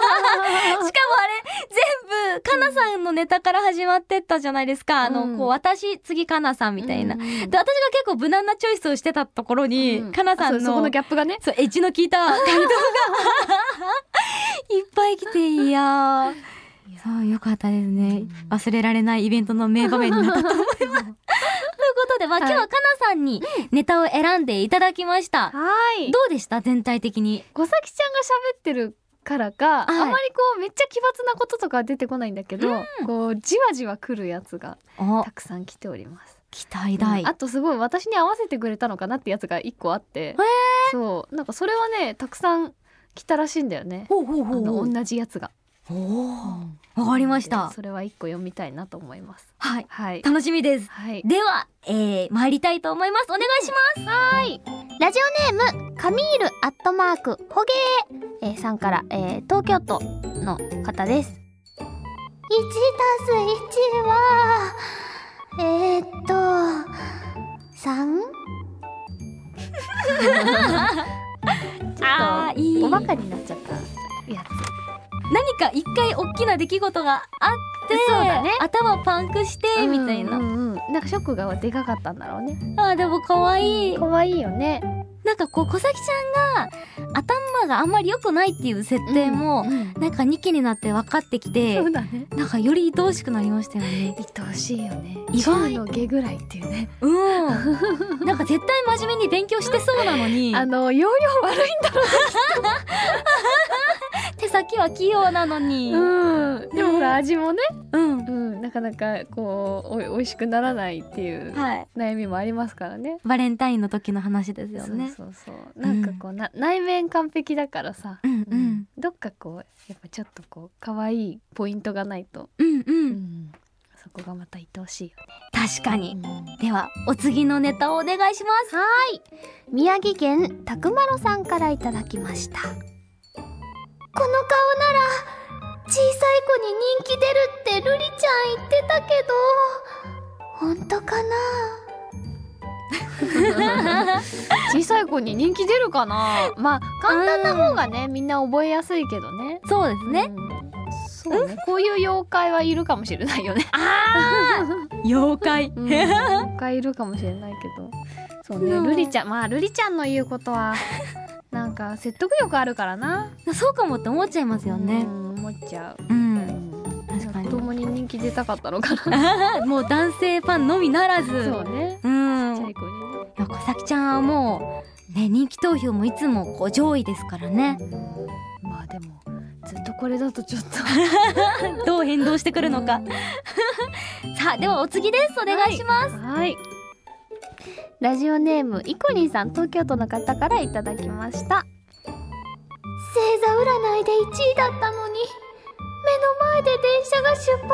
全部かなさんのネタから始まってったじゃないですか、うん、あのこう私次かなさんみたいな、うんうん、で私が結構無難なチョイスをしてたところに、うん、かなさんのそ, そこのギャップがね、 そうエッジの効いた回答がいっぱい来て、いやーそうよかったですね、うん、忘れられないイベントの名場面になったと思いますということで、まあ、今日はかなさんにネタを選んでいただきました。はい、どうでした全体的に。 小崎ちゃんが喋ってるからか、 はいあんまりこうめっちゃ奇抜なこととかは出てこないんだけど、 うんこうじわじわ来るやつがおたくさん来ております。 期待大、 うんあとすごい私に合わせてくれたのかなってやつが一個あって、そうなんかそれはねたくさん来たらしいんだよね。 ほうほうほうあほうの同じやつが。 おーわかりましたそれは一個読みたいなと思います。 はいはい。 楽しみですはい。 では、えー、参りたいと思います。お願いします。 はい。ラジオネームカミールアットマークホゲー、えー、さんから、えー、東京都の方です。いちたすいちはえー、っとさんあーいいおバカになっちゃったやつ。 何か一回大きな出来事があってそうだね頭パンクしてみたいな、 うんうんうん、なんかショックがでかかったんだろうね。 あーでも可愛い可愛いよね。 なんかこう小崎ちゃんが頭があんまり良くないっていう設定も、 うんうんなんかにきになって分かってきて、 そうだね。 なんかより愛おしくなりましたよね。 愛おしいよね。 意外中の下ぐらいっていうね。 うんなんか絶対真面目に勉強してそうなのにあの容量悪いんだろ手先は器用なのに、 う。うん。でもほら味もね、 うんうん、なかなかこうおい美味しくならないっていうはい悩みもありますからね。 バレンタインの時の話ですよね。 そうそうそう。なんかこう、な内面完璧だからさ、 うんうんどっかこうやっぱちょっとこう可愛いポイントがないと、 うんううんん、そこがまた愛おしいよ確かに。 ね。 ではお次のネタをお願いします。 はい宮城県たくまろさんからいただきました。この顔なら小さい子に人気出るってルリちゃん言ってたけど本当かな小さい子に人気出るかな。まあ簡単な方がね、みんな覚えやすいけどね。 そうですね。 うんそうね、こういう妖怪はいるかもしれないよね。 あー妖怪、 うん、妖怪いるかもしれないけど、そうね、 うんルリちゃん、まあルリちゃんの言うことはなんか説得力あるからな。 そうかもって思っちゃいますよねう。ん、思っちゃう。 うんうん確かに子供に人気出たかったのかな。 もう男性ファンのみならずそうね。 うんちっちゃい子にね。 いや小崎ちゃんはもうね人気投票もいつもこう上位ですからね。 まあでもずっとこれだとちょっとどう変動してくるのかさあではお次です。お願いします。 はい。ラジオネームイコリンさん、東京都の方からいただきました。星座占いでいちいだったのに目の前で電車が出発しちゃ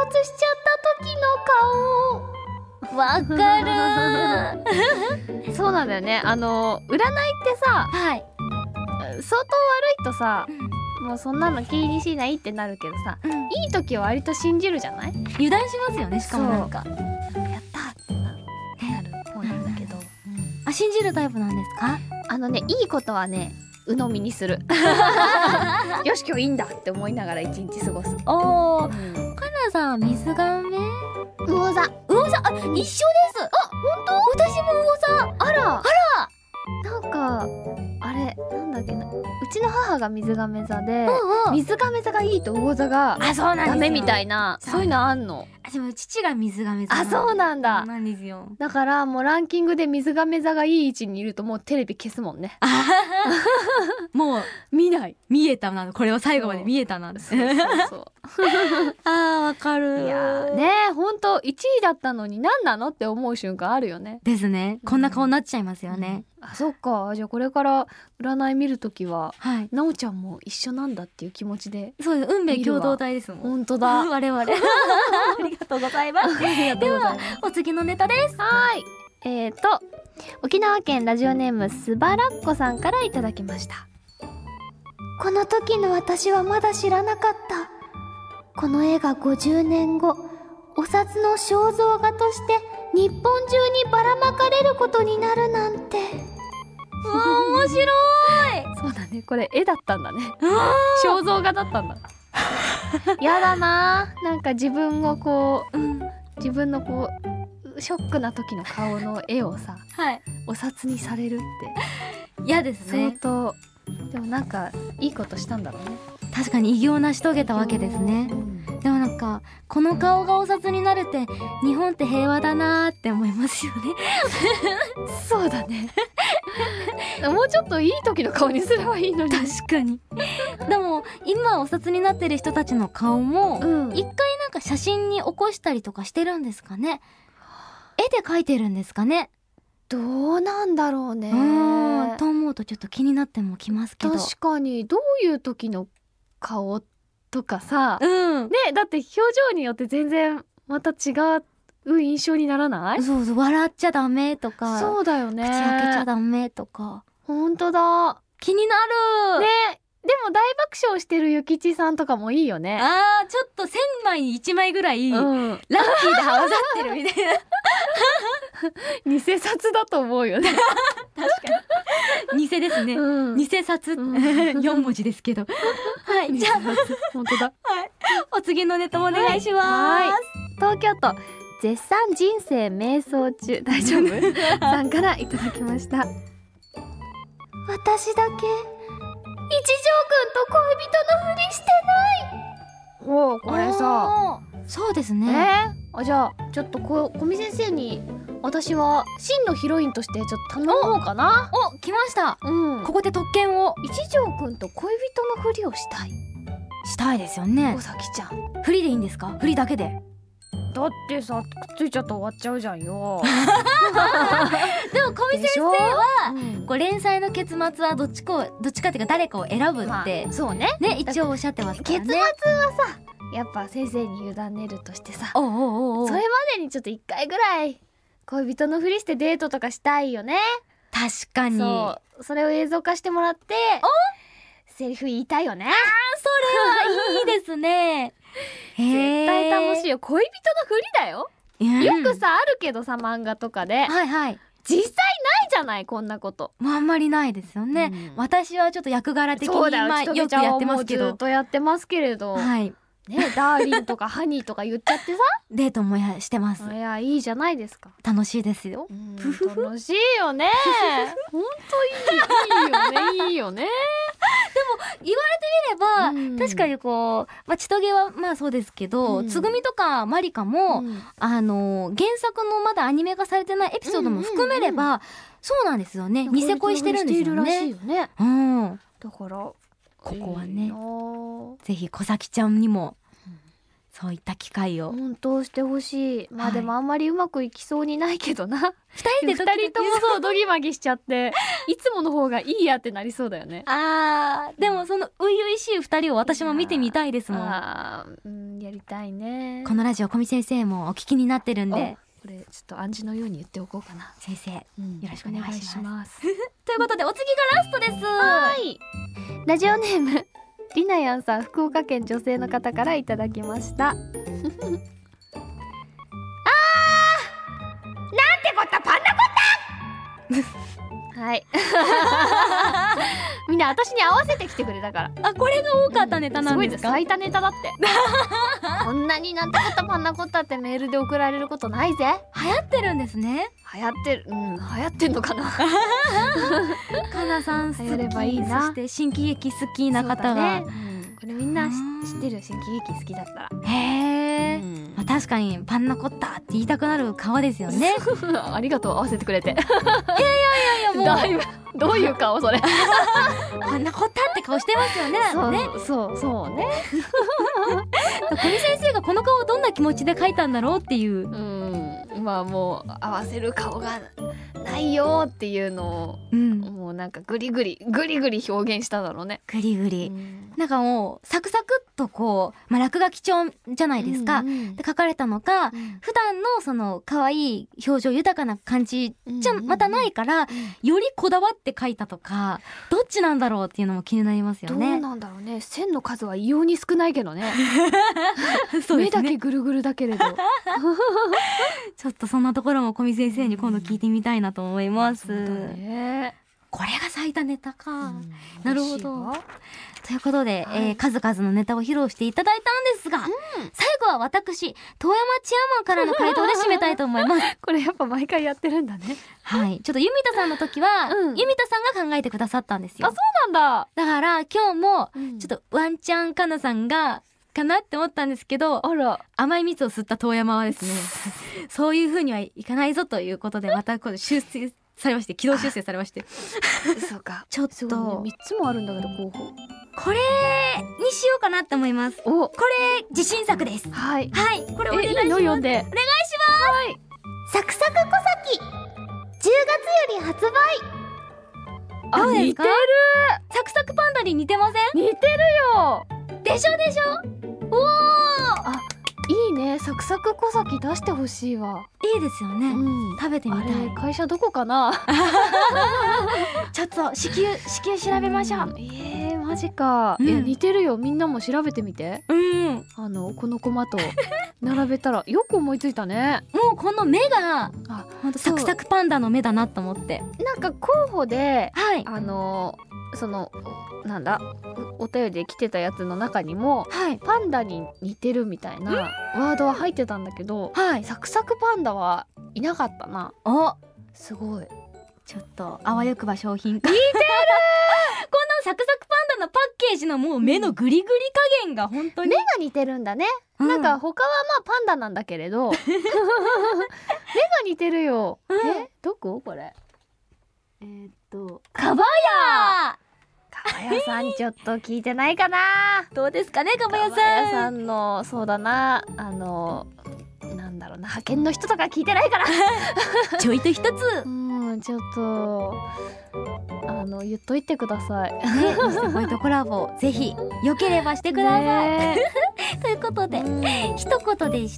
った時の顔。 わかるそうなんだよね。あの占いってさ、 はい、 相当悪いとさ、もうそんなの気にしないってなるけどさ、 うん、 いい時は割と信じるじゃない？ 油断しますよね。しかもなんかやったってなる方なんだけど、 あ信じるタイプなんですか？ あのね、いいことはね鵜呑みにする。よし今日いいんだって思いながら一日過ごす。 おー、 うん、 かなさん水がめ魚座。 魚座、あ、一緒です。あ、本当？私も魚座。 あらあら、なんかあれなんだっけな、うちの母が水亀座で、 うんうん、 水亀座がいいと魚座があ、そうなんですよ。 ダメみたいな、そういうのあんの。 あ、でも父が水亀座。 あ、そうなんだ。 なんですよ。 だからもうランキングで水亀座がいい位置にいるともうテレビ消すもんね。 もう見ない。 見えたな、これは最後まで見えたな。 そうそうそうあー、わかる。 いやーねー、ほんといちいだったのに何なのって思う瞬間あるよね。 ですね。こんな顔になっちゃいますよね。 うん、あ、そっか。じゃあこれから占い見るときははい。 なおちゃんも一緒なんだっていう気持ちで。 そうです。運命共同体ですもん。 ほんとだ。 我々。ありがとうございます。 ありがとうございます。 お次のネタです。 はーい。えーと沖縄県ラジオネームすばらっこさんからいただきました。この時の私はまだ知らなかった。この絵がごじゅうねんご、お札の肖像画として日本中にばらまかれることになるなんて。 うわ、面白い。 そうだね、これ絵だったんだね。肖像画だったんだ。やだなー、なんか自分をこう、うん、自分のこうショックな時の顔の絵をさ、 はい、 お札にされるって嫌ですね。 相当。でもなんかいいことしたんだろうね。 確かに偉業成し遂げたわけですね。でもなんかこの顔がお札になるって日本って平和だなーって思いますよね。 そうだね。 もうちょっといい時の顔にすればいいのに。 確かに。でも今お札になってる人たちの顔も、 うん、 一回なんか写真に起こしたりとかしてるんですかね。絵で描いてるんですかね。 どうなんだろうね。 うんと思うとちょっと気になってもきますけど。 確かにどういう時の顔とかさ、 うん、 ね、だって表情によって全然また違う印象にならない？ そうそう、笑っちゃダメとか、 そうだよね。 口開けちゃダメとか。 ほんとだ。 気になる。 ね、でも大爆笑してる諭吉さんとかもいいよね。 あー、ちょっとせんまいにいちまいぐらい、 うん、 ラッキーで合わさってるみたいな。 偽札だと思うよね。 確かに。偽ですね。 うん、 偽札、うん、よんもじですけど。はい、じゃあ、 本当だ。 はい、お次のネタもお願いします。はいはい、 東京都絶賛人生瞑想中大丈夫さんからいただきました。私だけ一条くんと恋人のふりしてない。おお、これさ、 そうですね。 えー、あ、じゃあちょっとこ小見先生に私は真のヒロインとしてちょっと頼もうかな。 お、来ました。 うん、こここで特権を。 一条くんと恋人のふりをしたい。 したいですよね。 小崎ちゃん、 フリでいいんですか？フリだけで。 だってさ、くっついちゃったら終わっちゃうじゃんよ。 でも小見先生は、 うん、 こう連載の結末はどっちかどっちかっていうか誰かを選ぶって、 まあ、そうねね、一応おっしゃってますからね。 結末はさ、やっぱ先生に委ねるとしてさ、 おうおうおう、 それまでにちょっと一回ぐらい恋人のふりしてデートとかしたいよね。 確かに。 そう、それを映像化してもらってセリフ言いたいよね。あー、 それはいいですね。 絶対楽しいよ。恋人のふりだよ、うん、よくさあるけどさ、漫画とかで、 はいはい、 実際ないじゃない、こんなこと。 まあ、あんまりないですよね、うん、私はちょっと役柄的に今よくやってますけど、 ずっとやってますけれど、 はいね、ダーリンとかハニーとか言っちゃってさデートもやしてます。 いや、いいじゃないですか。 楽しいですよ。 楽しいよね。ほんといい、いいよね、いいよね。でも言われてみれば、 うん、 確かにこう、まあ、千棘はまあそうですけど、うん、つぐみとかまりかも、うん、あの原作のまだアニメ化されてないエピソードも含めれば、うんうんうん、そうなんですよね。ニセ恋してるんですよね。 よね、 うん、 だからここはね、ぜひ小崎ちゃんにもそういった機会を本当してほしい。まあ、はい、でもあんまりうまくいきそうにないけどな。 ふたりでふたりともそうドギマギしちゃっていつもの方がいいやってなりそうだよね。 あー、でもその初々しいふたりを私も見てみたいですもん。 あー、うん、やりたいね。 このラジオ小見先生もお聞きになってるんで、 これちょっと暗示のように言っておこうかな。 先生、うん、よろしくお願いします。 ということでお次がラストです。 はい、ラジオネームりなやんさん、福岡県女性の方からいただきました。あー、なんてこったパンナコッタはいみんな私に合わせてきてくれたから。 あ、これが多かったネタなんですか？ すごい最多ネタだってこんなになんてこったパンナコッタってメールで送られることないぜ。 流行ってるんですね。 流行ってる、うん、流行ってんのかなかなさん好き、 流行ればいいな。 そして新喜劇好きな方が、 ね、うん、これみんな知ってる、新喜劇好きだったら。 へー、うん、まあ、確かにパンナコッタって言いたくなる顔ですよねありがとう、合わせてくれて。いやいやいやいや、もうだいぶどういう顔それパンナコッタって顔してますよね。 そうね、 そうそうね小見先生がこの顔をどんな気持ちで描いたんだろうっていう、 うん、今もう合わせる顔がないよっていうのを、うん、もうなんかグリグリグリグリ表現しただろうね。 グリグリ、うん、なんかもうサクサクっとこう、まあ、落書き調じゃないですか、うんうん、で書かれたのか、うん、普段のその可愛い表情豊かな感じじゃまたないから、うんうんうん、よりこだわって書いたとか、どっちなんだろうっていうのも気になりますよね。 どうなんだろうね。線の数は異様に少ないけどねそうですね、 目だけぐるぐるだけれどちょっとそんなところも小見先生に今度聞いてみたいなと思います、 うん、そうだね。 これが最多ネタか、うん、なるほど。ということで、はい、えー、数々のネタを披露していただいたんですが、うん、最後は私遠山チアマンからの回答で締めたいと思いますこれやっぱ毎回やってるんだね。 はい、ちょっとユミタさんの時は、うん、ユミタさんが考えてくださったんですよ。 あ、そうなんだ。だから今日もちょっとワンチャンかなさんがかなって思ったんですけど、 あら、 甘い蜜を吸った遠山はですねそういう風にはいかないぞということで、またこれ修正されまして、軌道修正されましてそうか。 ちょっと、 そうね、みっつもあるんだけど候補。 これにしようかなって思います。 お、 これ自信作です。 はい。 はい、これお願いします。 え、いいの読んで。 お願いします。はい。 サクサク小崎じゅうがつより発売。 あ、 どうですか？ 似てる。 サクサクパンダに似てません？ 似てるよ。 でしょでしょ。おー、 あ、いいね。サクサク小崎出してほしいわ。 いいですよね。 うん。 食べてみたい。 あれ会社どこかな。 ちょっと至急至急調べましょう。 えー、マジか。 うんいや似てるよ。みんなも調べてみて。 うん。 あのこのコマと並べたらよく思いついたね。 もうこの目があ、 ほんとサクサクパンダの目だなと思って。 なんか候補で、 はいあのそのなんだおお便りで来てたやつの中にもはいパンダに似てるみたいなワードは入ってたんだけど、 はい。 サクサクパンダはいなかったな。 お、 すごい。 ちょっとあわよくば商品化。似てる。このサクサクパンダのパッケージのもう目のグリグリ加減が本当に目が似てるんだね。 うんなんか他はまあパンダなんだけれど目が似てるよ。 うんえ、どここれ。えー、っとかばや。 かばやさんちょっと聞いてないかな。 どうですかね、かばやかばやさん。 さんのそうだな、あのなんだろうな、派遣の人とか聞いてないからちょいと一つ。 うんちょっとあの言っといてください。 ね、ニセ恋とコラボぜひ良ければしてください。 ねということで、 うん一言でした。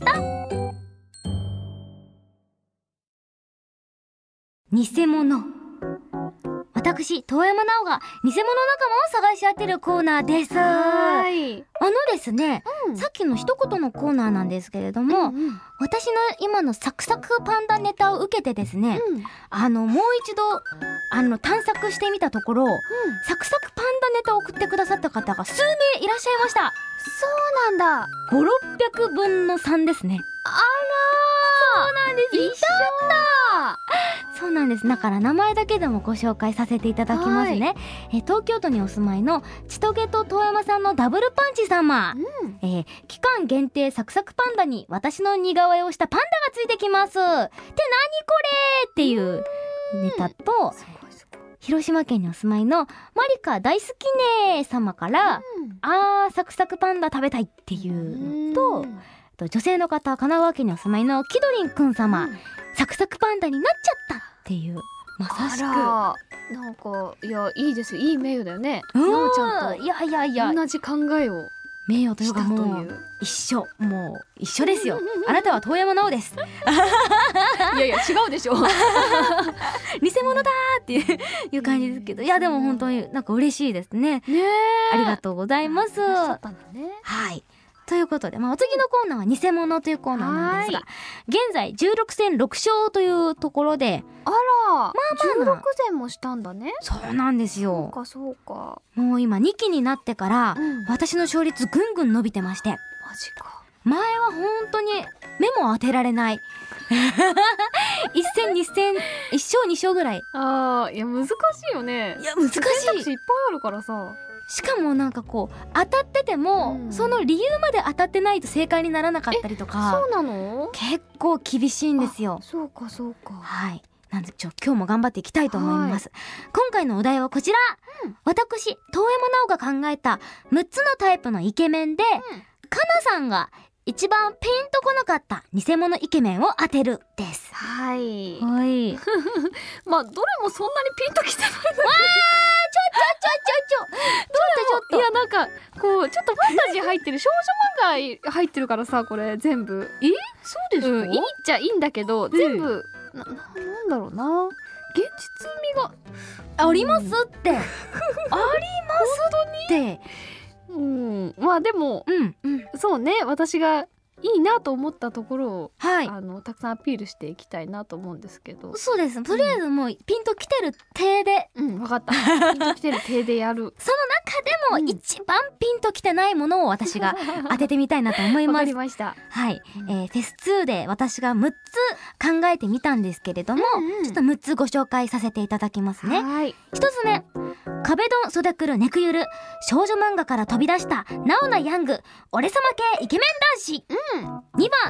偽物。私、遠山奈緒が偽物仲間を探し当てるコーナーです。あはーい。 のですね、 うんさっきの一言のコーナーなんですけれども、 うんうん私の今のサクサクパンダネタを受けてですね、 うんあの、もう一度、あの、探索してみたところ、サクサクパンダネタを送ってくださった方が数名いらっしゃいました。 そうなんだ。 ごひゃく、ろっぴゃくぶんのさんですね。 あそうなんです。 らー、いたんだ。 そうなんです。だから名前だけでもご紹介させていただきますね。えー東京都にお住まいのちとげと遠山さんのダブルパンチ様。 うんえー期間限定サクサクパンダに私の似顔絵をしたパンダがついてきます。って何これっていうネタと、 すごいすごい。 広島県にお住まいのマリカ大好きね様から、あーサクサクパンダ食べたいっていうのと、と女性の方、神奈川県にお住まいのキドリンくん様、サクサクパンダになっちゃったっていう、まさしく。 あら、なんかいやいいですよ。いい名誉だよね。 うんなおちゃんいやいやいやと同じ考えを名誉というしたとかもういう。 一緒、もう一緒ですよ。あなたは遠山奈緒です。 いやいや違うでしょ。 偽物だーっていういう感じですけど、いやでも本当になんか嬉しいですね。 ねえ。 ありがとうございます。 しちゃったんだね。 はい。ということで、まあ、お次のコーナーは偽物というコーナーなんですが、 は現在じゅうろく戦ろく勝というところで、 あら、 まあじゅうろく戦もしたんだね。 そうなんですそうよ。 かそうか。 もう今にきになってから、 うん私の勝率ぐんぐん伸びてまして、 マジか。 前は本当に目も当てられない。一戦二戦、一勝二勝ぐらい。 ああ、いや難しいよね。 いや、難し選択肢い。 いっぱいあるからさ。 しかもなんかこう、当たってても、 うんその理由まで当たってないと正解にならなかったりとかそ、うなの？ 結構厳しいんですよ。 そうかそうか。 はい。なんでちょ今日も頑張っていきたいと思います。今回のお題はこちら。 うん私、遠山奈緒が考えたむっつのタイプのイケメンで、かなさんが一番ピンとこなかった偽物イケメンを当てるです。 はい。 はい。ちょちょちょまあどれもそんなにピンときてない。 ちょちょちょちょっといやなんかこうちょっとファンタジー入ってる少女漫画入ってるからさ、これ全部。 えそうですか、 うん、いいっちゃいいんだけど、全部なななんだろうな。現実味がありますって。ありますって。 うん、まあでもうんうん。 そうね、私がいいなと思ったところを、 はい。 あのたくさんアピールしていきたいなと思うんですけど。 そうです。とりあえずもうピンときてる体で、 うん、分かった。ピンときてる手でやる。 その中でもうん一番ピンときてないものを私が当ててみたいなと思いわかます。 りました。 はい、 うんえー、フェスツーで私がむっつ考えてみたんですけれども、 うんうんちょっとむっつご紹介させていただきますね。 はい。 一つ目、壁ドン育くるネクゆる少女漫画から飛び出したナオナヤング俺様系イケメン男子。 うん。 にばん、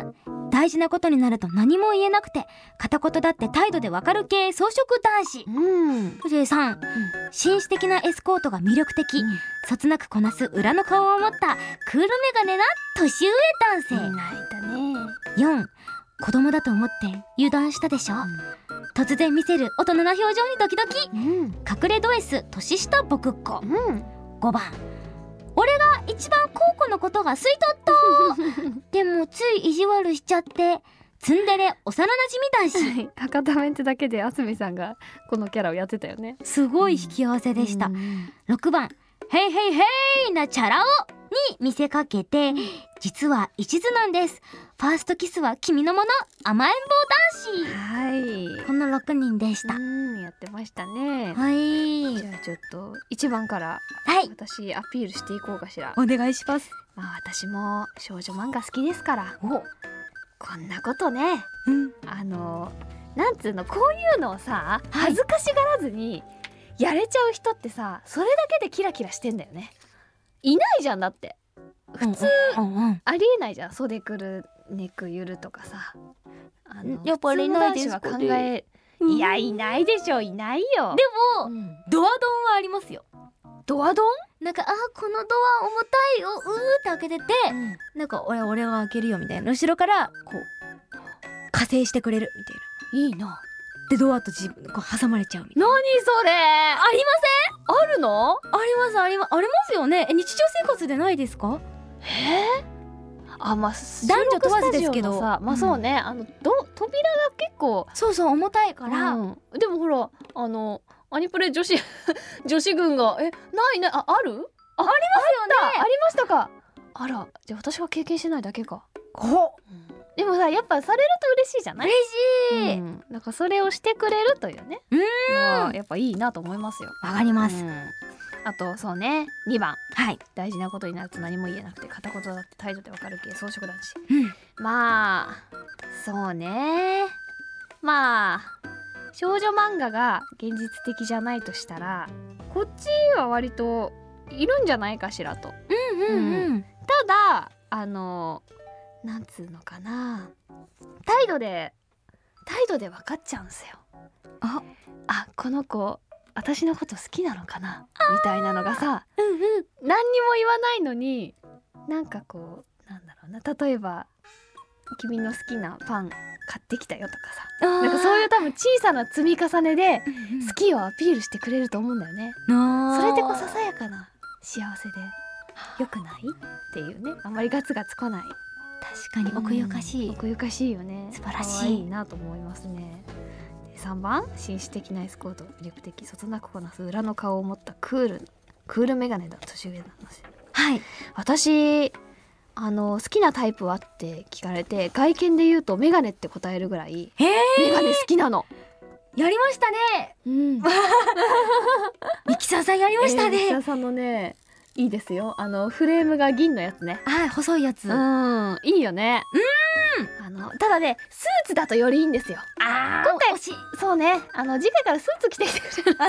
大事なことになると何も言えなくて片言だって態度でわかる系装飾男子。 うんふじいさん、紳士的なエスコートが魅力的、そつなくこなす裏の顔を持ったクールメガネな年上男性。 泣いたね。 よん、子供だと思って油断したでしょ、突然見せる大人な表情にドキドキ、 うん隠れド S 年下僕っ子。 うんごばん、俺が一番高校のことが吸い取ったでもつい意地悪しちゃってツンデレ幼馴染男子。 博多弁ってだけであすみさんがこのキャラをやってたよね。 すごい引き合わせでした。 うんろくばん、ヘイヘイヘイなチャラ男に見せかけて、実は一途なんです。ファーストキスは君のもの、甘えん坊男子。 はいこのろくにんでした。 うんやってましたね。 はいじゃあちょっといちばんからはい、 私アピールしていこうかしら。 お願いします。 まあ私も少女漫画好きですから。おこんなことね、 うんあのなんつうの、こういうのをさはい恥ずかしがらずにやれちゃう人ってさ、それだけでキラキラしてんだよね。いないじゃん。だって普通うんうんうん、 ありえないじゃん。袖くるネクゆるとかさ、あのやっぱりいないです普通の男子は考え、いやいないでしょ。いないよ。 でも、 うんドアドンはありますよ。 ドアドン、 なんか、あ、このドア重たいよ、うーって開けてて、なんか俺俺が開けるよみたいな、後ろからこう加勢してくれるみたいな。 いいな。 でドアと自分こう挟まれちゃうみたいな。 何それ。 ありまあるの？ せん？ありますありますありますよね。え、日常生活でないですか？ えー、あ、まあ男女問わずですけど収録スタジオのさ、まあそうね、あのど扉が結構そうそう重たいから、 うんでもほらあのアニプレ女子女子軍がえないね、あある？あ、ありますよね。ありましたか。あら、じゃあ私は経験してないだけか。 こでもさ、やっぱされると嬉しいじゃない？ 嬉しい。 うん、なんかそれをしてくれるというね、 うーんのはやっぱいいなと思いますよ。 わかります。 うんあとそうね、にばん、 はい。 大事なことになると何も言えなくて片言だって態度でわかる系装飾男子。 うん。 まあそうね、まあ少女漫画が現実的じゃないとしたらこっちは割といるんじゃないかしらと。 うんうんうん。 ただあのなんつうのかな、態度で態度で分かっちゃうんすよ。 あ、 あ、この子私のこと好きなのかなみたいなのがさ、 うんうん。 何にも言わないのになんかこうなんだろうな、例えば君の好きなパン買ってきたよとかさ、 ななんかそういう多分小さな積み重ねでうんうん好きをアピールしてくれると思うんだよね。 あーそれってこうささやかな幸せで良くないっていうね、あんまりガツガツ来ない、 確かに奥ゆかしい。 奥ゆかしいよね。 素晴らしい可愛いなと思いますね。でさんばん、紳士的なエスコート、魅力的、そつなくこなす裏の顔を持ったクールクールメガネだ年上なんですよ。 はい。 私あの好きなタイプはって聞かれて外見で言うとメガネって答えるぐらいへえ。 メガネ好きなの。 やりましたね。 うん、 ミキサーさんやりましたね。 えー石田さんのね、いいですよ。あのフレームが銀のやつね。 はい、細いやつ。 うん、いいよね。うん。あのただね、スーツだとよりいいんですよ。 あ今回惜しい。 そうね、あの次回からスーツ着てきてくれる。ちょ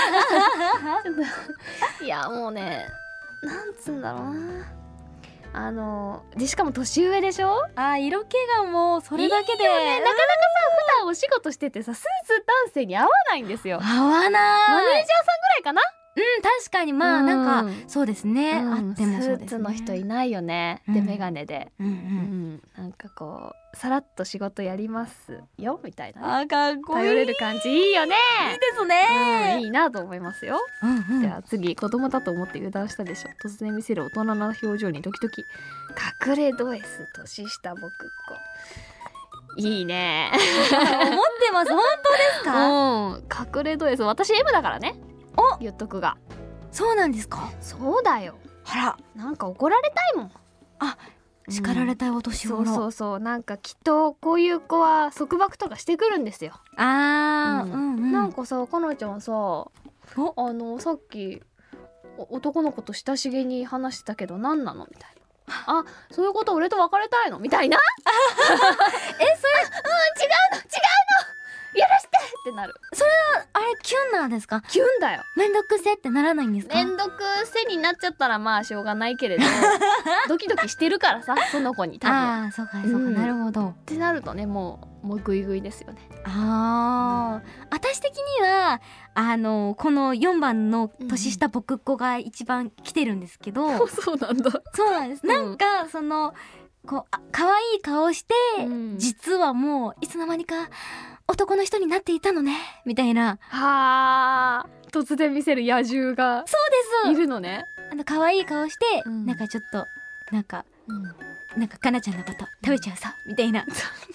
っといやもうね、なんつうんだろうな。あのでしかも年上でしょ。 あ、色気がもうそれだけで。 いいよね。なかなかさ普段お仕事しててさ、スーツ男性に合わないんですよ。 合わない。 マネージャーさんぐらいかな。 うん、確かにまあ、 うんなんかそうですね、 うんあってもそうですね。 スーツの人いないよね。 うんでメガネで、 うんう。 うんん、なんかこうさらっと仕事やりますよみたいなね、 あ、かっこいい。 頼れる感じいいよね。 いいですうん、 ね。 いいなと思いますよ。 うんうん。 じゃあ次、子供だと思って油断したでしょ。突然見せる大人な表情にドキドキ。隠れド S 年下僕っ子。いいね。 思ってます。本当ですか？ うん、隠れド S、私 エム だからね。 お、 言っとくが。 そうなんですか？ そうだよ。 あら、 なんか怒られたいもん。 叱られたいお年頃。 そうそうそう、なんかきっとこういう子は束縛とかしてくるんですよ。 ああ、 ううんんうん。 なんかさ、かなちゃんさ、あのさっきお男の子と親しげに話してたけど何なのみたいな。あ、そういうこと俺と別れたいのみたいな。え、それ、うん、違うの違うのしてってなる。 あれキュンなんですか？ キュンだよ。 めんどくせってならないんですか？ めんどくせになっちゃったらまあしょうがないけれどドキドキしてるからさ、その子に多分ああそうかそうか、 うんなるほど。 ってなるとね、もうもうグイグイですよね。 ああ、私的にはあのこのよんばんの年下僕っ子が一番来てるんですけど、 そうなんだ。 そうなんです。 うんなんかそのこうあ可愛い顔して、 うん実はもういつの間にか男の人になっていたのねみたいな。 はあ、突然見せる野獣がそうです。 いるのね。 あの可愛い顔して、 うんなんかちょっとなんかうんなんかかなちゃんのこと食べちゃうさみたいな。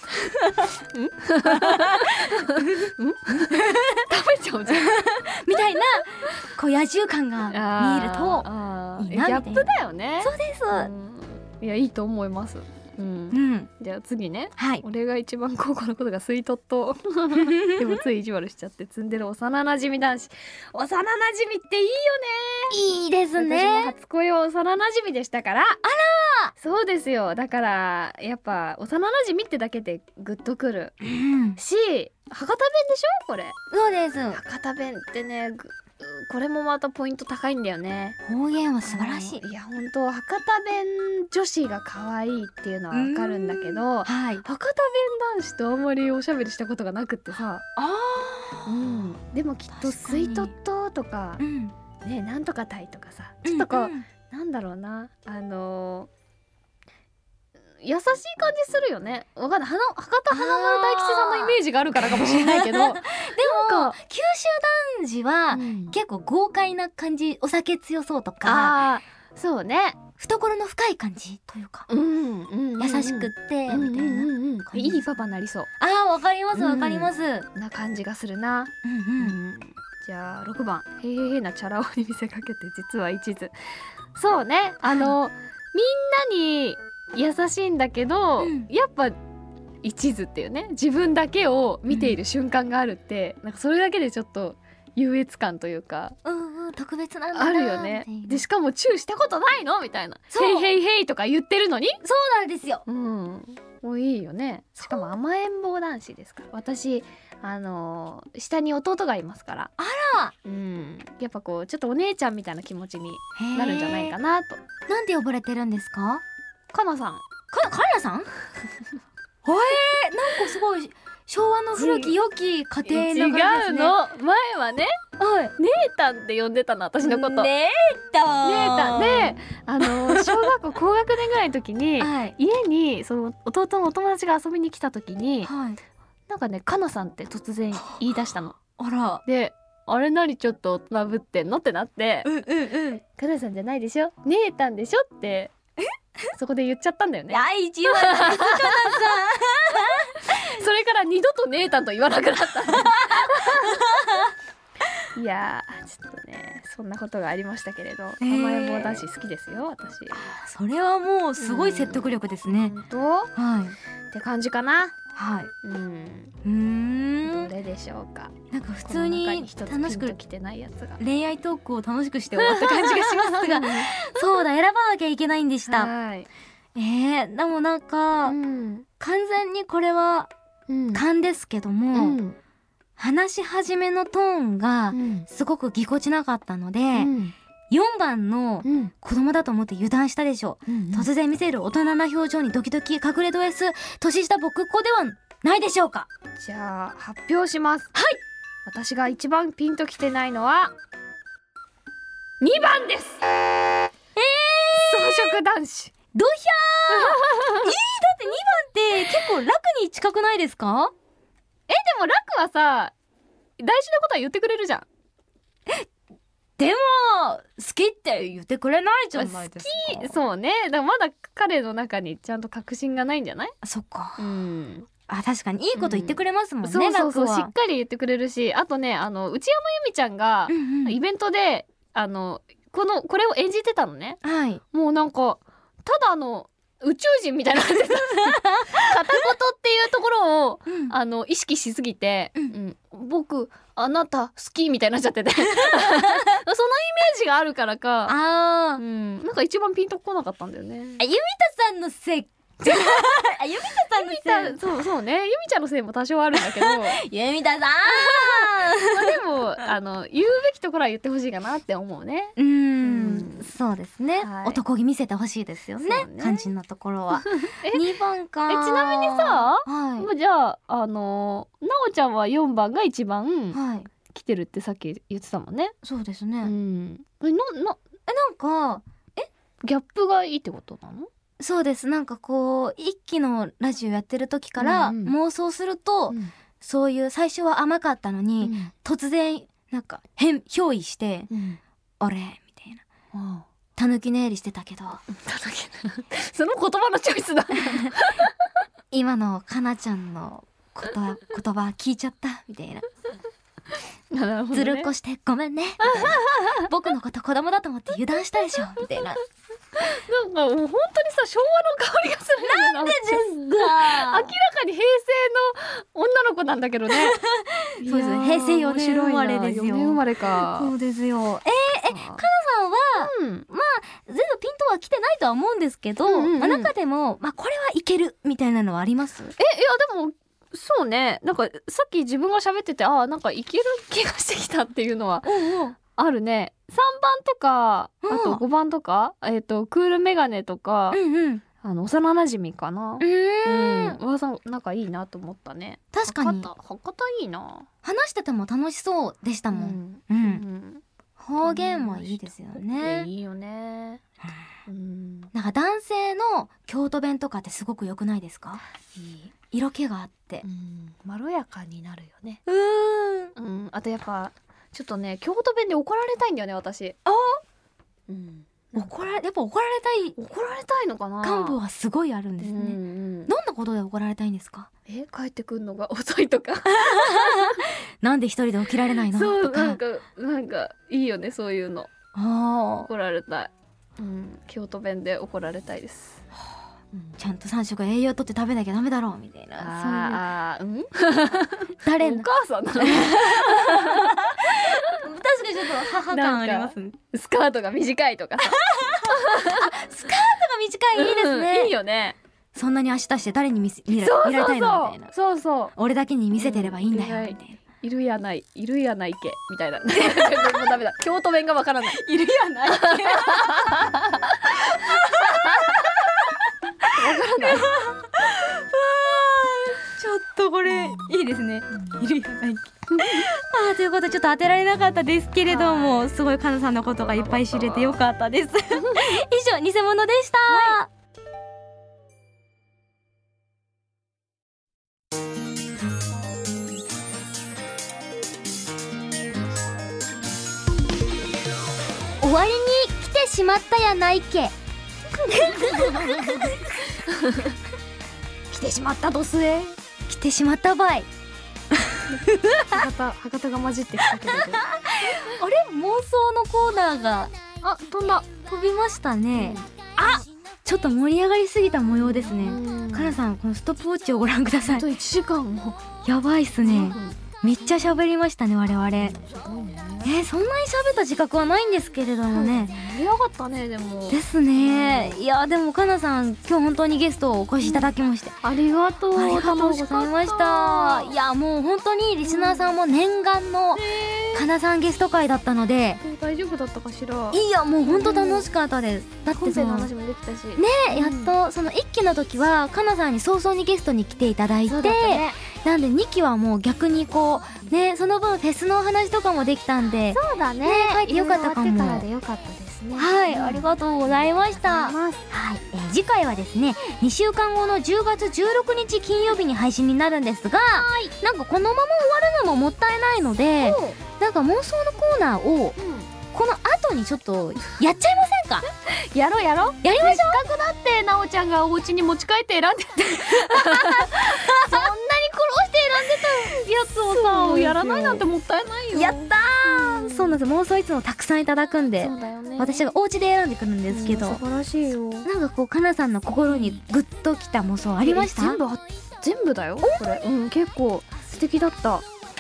食べちゃうじゃん。 みたいなこう野獣感が見えるとあーいいなみたいなギャップだよね。 そうです。 うんいやいいと思います。うんう、ん、 じゃあ次ね。 はい。 俺が一番高校のことがスイートとでもつい意地悪しちゃって積んでる幼馴染男子。幼馴染っていいよいいですね。私もね。 初恋は幼馴染でしたから。あらそうですよ。だからやっぱ幼馴染ってだけでグッとくるうん、 し、博多弁でしょこれ。 そうです。 博多弁ってね、ぐこれもまたポイント高いんだよね。 方言は素晴らしい。 うんいや本当博多弁女子が可愛いっていうのはわかるんだけど、 はい。 博多弁男子とあんまりおしゃべりしたことがなくってさ、 あうん、でもきっと確かにスイトットとかあ。うん。 ね、なんとかタイとかさ、ちょっとこう、 んんなんだろうな、あのー優しい感じするよね。わかんない、花博多華丸大吉さんのイメージがあるからかもしれないけどでもでも九州男児は、 うん結構豪快な感じ、お酒強そうとかあーそうね、 懐の深い感じというか、 うんうんうんうん、 優しくってみたいな、 うんうんうんうん、 感じいいパパなりそうあーわかりますわかります、うんな感じがするな。 うんうんじゃあろくばん、へいへいへいなチャラ男に見せかけて実は一途。そうね、あの、みんなに優しいんだけど、 うんやっぱ一途っていうね、自分だけを見ている瞬間があるって、なんかそれだけでちょっと優越感というかうんうん、特別なんだなあるよね。でしかもチューしたことないのみたいな、 そうへいへいへいとか言ってるのに、 そうなんですよ。 うんもういいよね。しかも甘えん坊男子ですから。私あのー下に弟がいますから、 あら、 うんやっぱこうちょっとお姉ちゃんみたいな気持ちにへーなるんじゃないかなと。 なんて呼ばれてるんですか？ かなさん、 かカナさん？えー、なんかすごい昭和の古き良き家違庭な感じですね。 うの、前はねはい。 姉たんって呼んでたの、私のこと。姉ねえた姉たんで、あのー小学校高学年ぐらいの時にはい家にその弟のお友達が遊びに来た時に、 はい。 なんかね、かなさんって突然言い出したのあら。 で、あれ何ちょっと大人ぶってんのってなって、 うんうんうん。 かなさんじゃないでしょ、姉たんでしょってそこで言っちゃったんだよね。 第一話ですかそれから二度と姉たんと言わなくなったいやーちょっとね、そんなことがありましたけれど、 ー甘えん坊男子好きですよ私。 なそれはもうすごい説得力ですね。 本当はいって感じかな。 はい。 うんうーん。 どれでしょうか。 なんか普この中通にに一つ楽しくピンときてないやつが。 恋愛トークを楽しくして終わった感じがしますが、そうだ選ばなきゃいけないんでした。 はい。 えー、でもなんか、 うん完全にこれはうん勘ですけどうも、 ん話し始めのトーンがうんすごくぎこちなかったので、 うんよんばんのうん子供だと思って油断したでしょう。 うん突然見せる大人な表情にドキドキ隠れド S 年下僕っ子ではないでしょうか。 じゃあ発表します。はい。私が一番ピンときてないのはにばんです。えー、草食男子。 ドヒャーいいだってにばんって結構楽に近くないですか？ え、でも楽はさ、大事なことは言ってくれるじゃん。 でも好きって言ってくれないじゃないですか。 そうね。だからまだ彼の中にちゃんと確信がないんじゃない？ そっか。 うん。 あ、確かにいいこと言ってくれますもんね。 そうそうそう、 楽はしっかり言ってくれるし、あとね、あの内山由美ちゃんがうんうんイベントで、あのこのこれを演じてたのね。 はい。 もうなんかただあの宇宙人みたいな感じで片言っていうところをうんあの意識しすぎて、 うんうん僕あなた好きみたいになっちゃっててそのイメージがあるからか、 あー、 うん、なんか一番ピンとこなかったんだよね。 あ、ゆみたさんのせあ、ゆみたさんのせい。 そうそうね、ゆみちゃんのせいも多少あるんだけどゆみたさんまあでもあの言うべきところは言ってほしいかなって思うね。 うーん、そうですね、 はい、 男気見せてほしいですよね、 ね肝心なところはえにばんか。 えちなみにさ、 はじゃああのなおちゃんはよんばんが一い、 番はい、 来てるってさっき言ってたもんね。 そうですね、 うえ、 ん、えなななんかギャップがいいってことなの？ そうです、なんかこう一期のラジオやってる時からうんうん妄想すると、 うんそういう最初は甘かったのに、 うん突然なんか変憑依してうん 「俺」みたいなあ 「たぬき寝入りしてたけどあその言葉のチョイスだ今のかなちゃんのこと言葉聞いちゃった」みたいななるほどねずるっこしてごめんねみたいな僕のこと子供だと思って油断したでしょみたいな。 なんかもう本当にさ昭和の香りがするよね。なんでですか明らかに平成の女の子なんだけどねそうですね、平成よねん生まれですよ。 よねん生まれか。 そうですよ。えー、え、かなさんはうん全部ピンとは来てないとは思うんですけど、 うんうんうんまあ、中でも、まあ、これはいけるみたいなのはあります？ えいやでもそうね、なんかさっき自分が喋っててああなんかいける気がしてきたっていうのはおうおう、 あるね。さんばんとかうんあとごばんとか、えっ、とクールメガネとか、 うんうん、 あの幼馴染かな。 うーん、 うん、わざなんかいいなと思ったね。 確かに博多博多いいな。 話してても楽しそうでしたもん。 んうんうん方言もいいですよいやね。 いいよね。うんなんか男性の京都弁とかってすごく良くないですか？ いい。 色気があってう。んまろやかになるよね。 うーん。 うんあとやっぱちょっとね京都弁で怒られたいんだよね私。 あ、 うん怒られやっぱ怒られたい怒られたいのかな。 願望はすごいあるんですうんね。 うんどんなことで怒られたいんですか？ え帰ってくんのが遅いとか。 なんで一人で起きられないのとか。 そうなんかなんかいいよねそういうの。 ああ、 怒られたい。うん京都弁で怒られたいです。うんちゃんとさん食栄養とって食べなきゃダメだろうみたいな。 あーあーうんそういう誰おの母さんなの確かにちょっと母感ありますね。 スカートが短いとかさスカートが短いいいですね、 うんいいよね。 そんなに足出して誰に見せ見らそう見られたいのみたいな。 そうそう俺だけに見せてればいいんだよ、 うんみたいな。 いるやないいるやないけみたいなもうダメだ京都弁がわからない。 いるやない。 わからないちょっとこれいいですね。いるやない。あーということでちょっと当てられなかったですけれども、すごいカナさんのことがいっぱい知れてよかったです。以上偽物でした。はい終わりに来てしまったやないけ。 来てしまったドスエ来てしまったばい。 博多博多が混じってきたけれどあれ妄想のコーナーがあ飛んだ。 飛びましたね。あ、ちょっと盛り上がりすぎた模様ですね。 うんカナさんこのストップウォッチをご覧ください。 あといちじかんもやばいっすね。めっちゃ喋りましたね我々。えすごいね。 ー、そんなに喋った自覚はないんですけれどもね。 盛り上がったねでも。 ですね。いやでもかなさん今日本当にゲストをお越しいただきまして、 ありがとう。 ありがとうございました。いやもう本当にリスナーさんも念願のかなさんゲスト会だったので、 大丈夫だったかしら。 いやもう本当楽しかったです。だって本編のその話もできたし。 ね、やっとそのいっきの時はかなさんに早々にゲストに来ていただいて、 そうだったね。 なんでにきはもう逆にこうね、その分フェスの話とかもできたんで、 そうだね。 ね帰ってよかったかもいろいろ終わってからでよかったですね。 はい、ありがとうございました。 ます。 はい、えー次回はですねにしゅうかんごのじゅうがつじゅうろくにち金曜日に配信になるんですが、なんかこのまま終わるのももったいないので、なんか妄想のコーナーをこの後にちょっとやっちゃいませんか？ やろうやろう。 やりましょせっかくだってなおちゃんがお家に持ち帰って選んでてそんなに苦労して選んでたやつをさやらないなんてもったいないよ。 う。やったー、そうなんです。妄想いつもたくさんいただくんで、 そうだよね。 私がお家で選んでくるんですけど、 うん素晴らしいよ。 なんかこうかなさんの心にグッときた妄想ありました？ 全部あ全部だよこれ。うん結構素敵だった。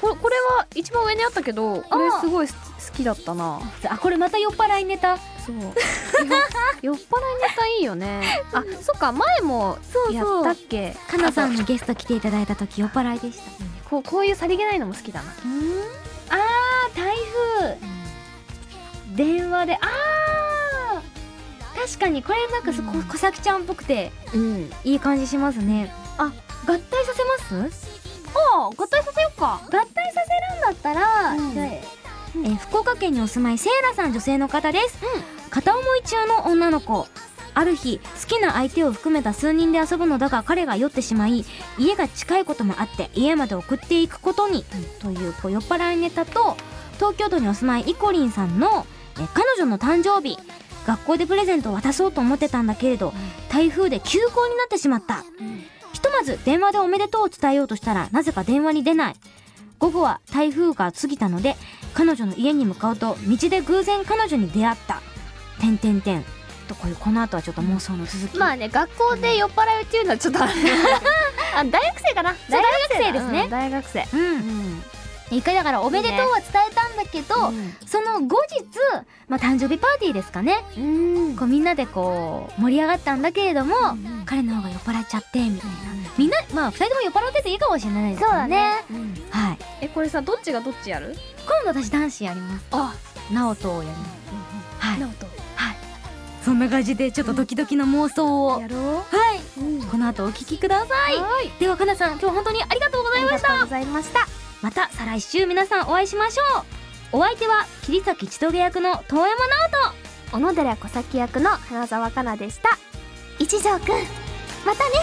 ここれは一番上にあったけど、これすごい好きだったな。 あ、これまた酔っ払いネタ。 そう酔っ払いネタいいよね。あ、そっか、前もやったっけ。 かなさんにゲスト来ていただいた時酔っ払いでした。 こう、こういうさりげないのも好きだな。 うん、あー、台風、うん、電話で、あー、確かにこれなんかすごい小崎ちゃんっぽくて、うん、いい感じしますね。あ、合体させます？ ああ、合体させよっか。 合体させるんだったら、うん、えー、福岡県にお住まいセイラさん、女性の方です、うん、片思い中の女の子。ある日好きな相手を含めた数人で遊ぶのだが、彼が酔ってしまい家が近いこともあって家まで送っていくことに、うん、という、こう酔っ払いネタと、東京都にお住まいイコリンさんのえー、彼女の誕生日、学校でプレゼントを渡そうと思ってたんだけれど、うん、台風で休校になってしまった、うん、ひとまず電話でおめでとうを伝えようとしたらなぜか電話に出ない。午後は台風が過ぎたので彼女の家に向かうと道で偶然彼女に出会った。てんてんてんと、こういう、この後はちょっと妄想の続き。 まあね、学校で酔っ払うっていうのはちょっとあれあ、大学生かな。 大学生ですね、 うん、大学生。 うん、うん、一回だからおめでとうは伝えたんだけど、いいね、その後日、まあ、誕生日パーティーですかね、うん、こうみんなでこう盛り上がったんだけれども、うん、彼の方が酔っ払っちゃってみたいな、うん、みんな、まあふたりとも酔っ払ってていいかもしれないですよね。 そうだね、うん、 はい。 え、これさ、どっちがどっちやる？ 今度私男子やります。 あ、 ナオトをやります、うん、はい、 ナオト、 はい、そんな感じでちょっとドキドキの妄想を、 うん、やろう。 はい、うん、この後お聞きください。はい、ではかなさん、今日本当にありがとうございました。 ありがとうございました。 また再来週皆さんお会いしましょう。お相手は桐崎千棘役の遠山直人、 小野寺小崎役の花澤香菜でした。 一条くん、またね。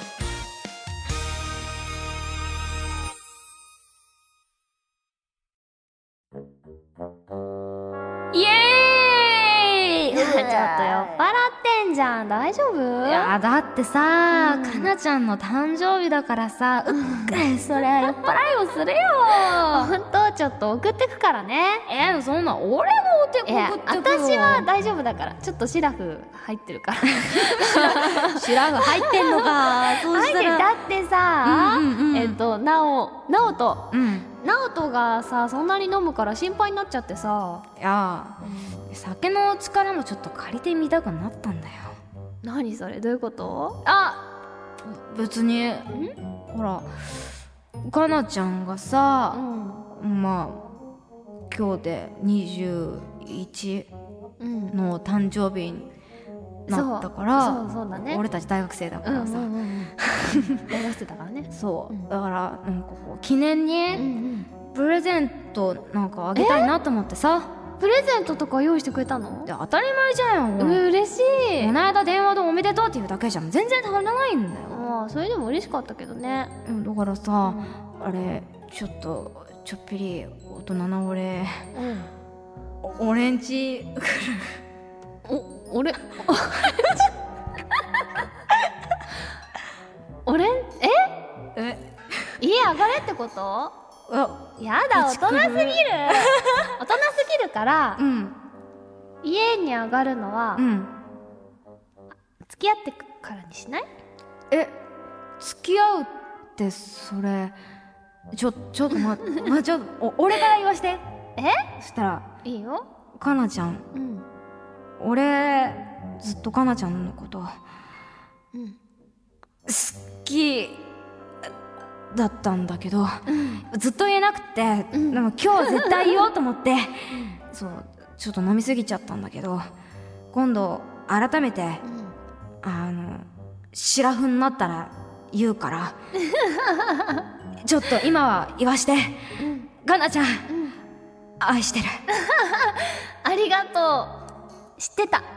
イエーイちょっと酔っ払ってんじゃん。大丈夫？ いやだってさ、うん、かなちゃんの誕生日だからさ、うっかりそりゃ酔っ払いをするよ。 ほんと、ちょっと送ってくからね。 えー、そんな俺もお手送ってくよ。 私は大丈夫だから。ちょっとシラフ入ってるからシラフ入ってんのか。そうしたらだってさ、うんうんうん、えっとなおなおと、 うん、 ナオトがさ、そんなに飲むから心配になっちゃってさ。 いや、うん、酒の力もちょっと借りてみたくなったんだよ。 何それ、どういうこと？ あ、別にほら、かなちゃんがさ、うん、まあ今日でにじゅういちの誕生日になったから、 そう、そうそうだね、 俺たち大学生だからさ、 大学生だからね。 そう、うん、だからなんかこう記念に、うんうん、プレゼントなんかあげたいなと思ってさ。 プレゼントとか用意してくれたの？ 当たり前じゃんよ。 嬉しい。 この間電話でおめでとうっていうだけじゃん全然足らないんだよ。 ああ、それでも嬉しかったけどね。 だからさ、うん、あれちょっとちょっぴり大人な俺、うん、俺んちお、俺俺んええ家上がれってこと？やだ、大人すぎる大人すぎるから、うん、家に上がるのは、うん、付き合ってからにしない？ え、付き合うってそれちょちょっとままちょっとお俺から言わして。 え？ そしたらいいよ。 かなちゃん、うん、俺ずっとかなちゃんのこと、うん、好きだったんだけど、うん、ずっと言えなくて、うん、でも今日は絶対言おうと思って、うん、そうちょっと飲みすぎちゃったんだけど、今度改めて、うん、あのシラフになったら言うからちょっと今は言わして、うん、かなちゃん、うん、愛してるありがとう。知ってた。あっ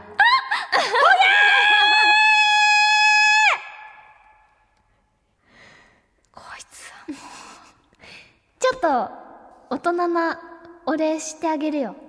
こいつはもうちょっと大人なお礼してあげるよ。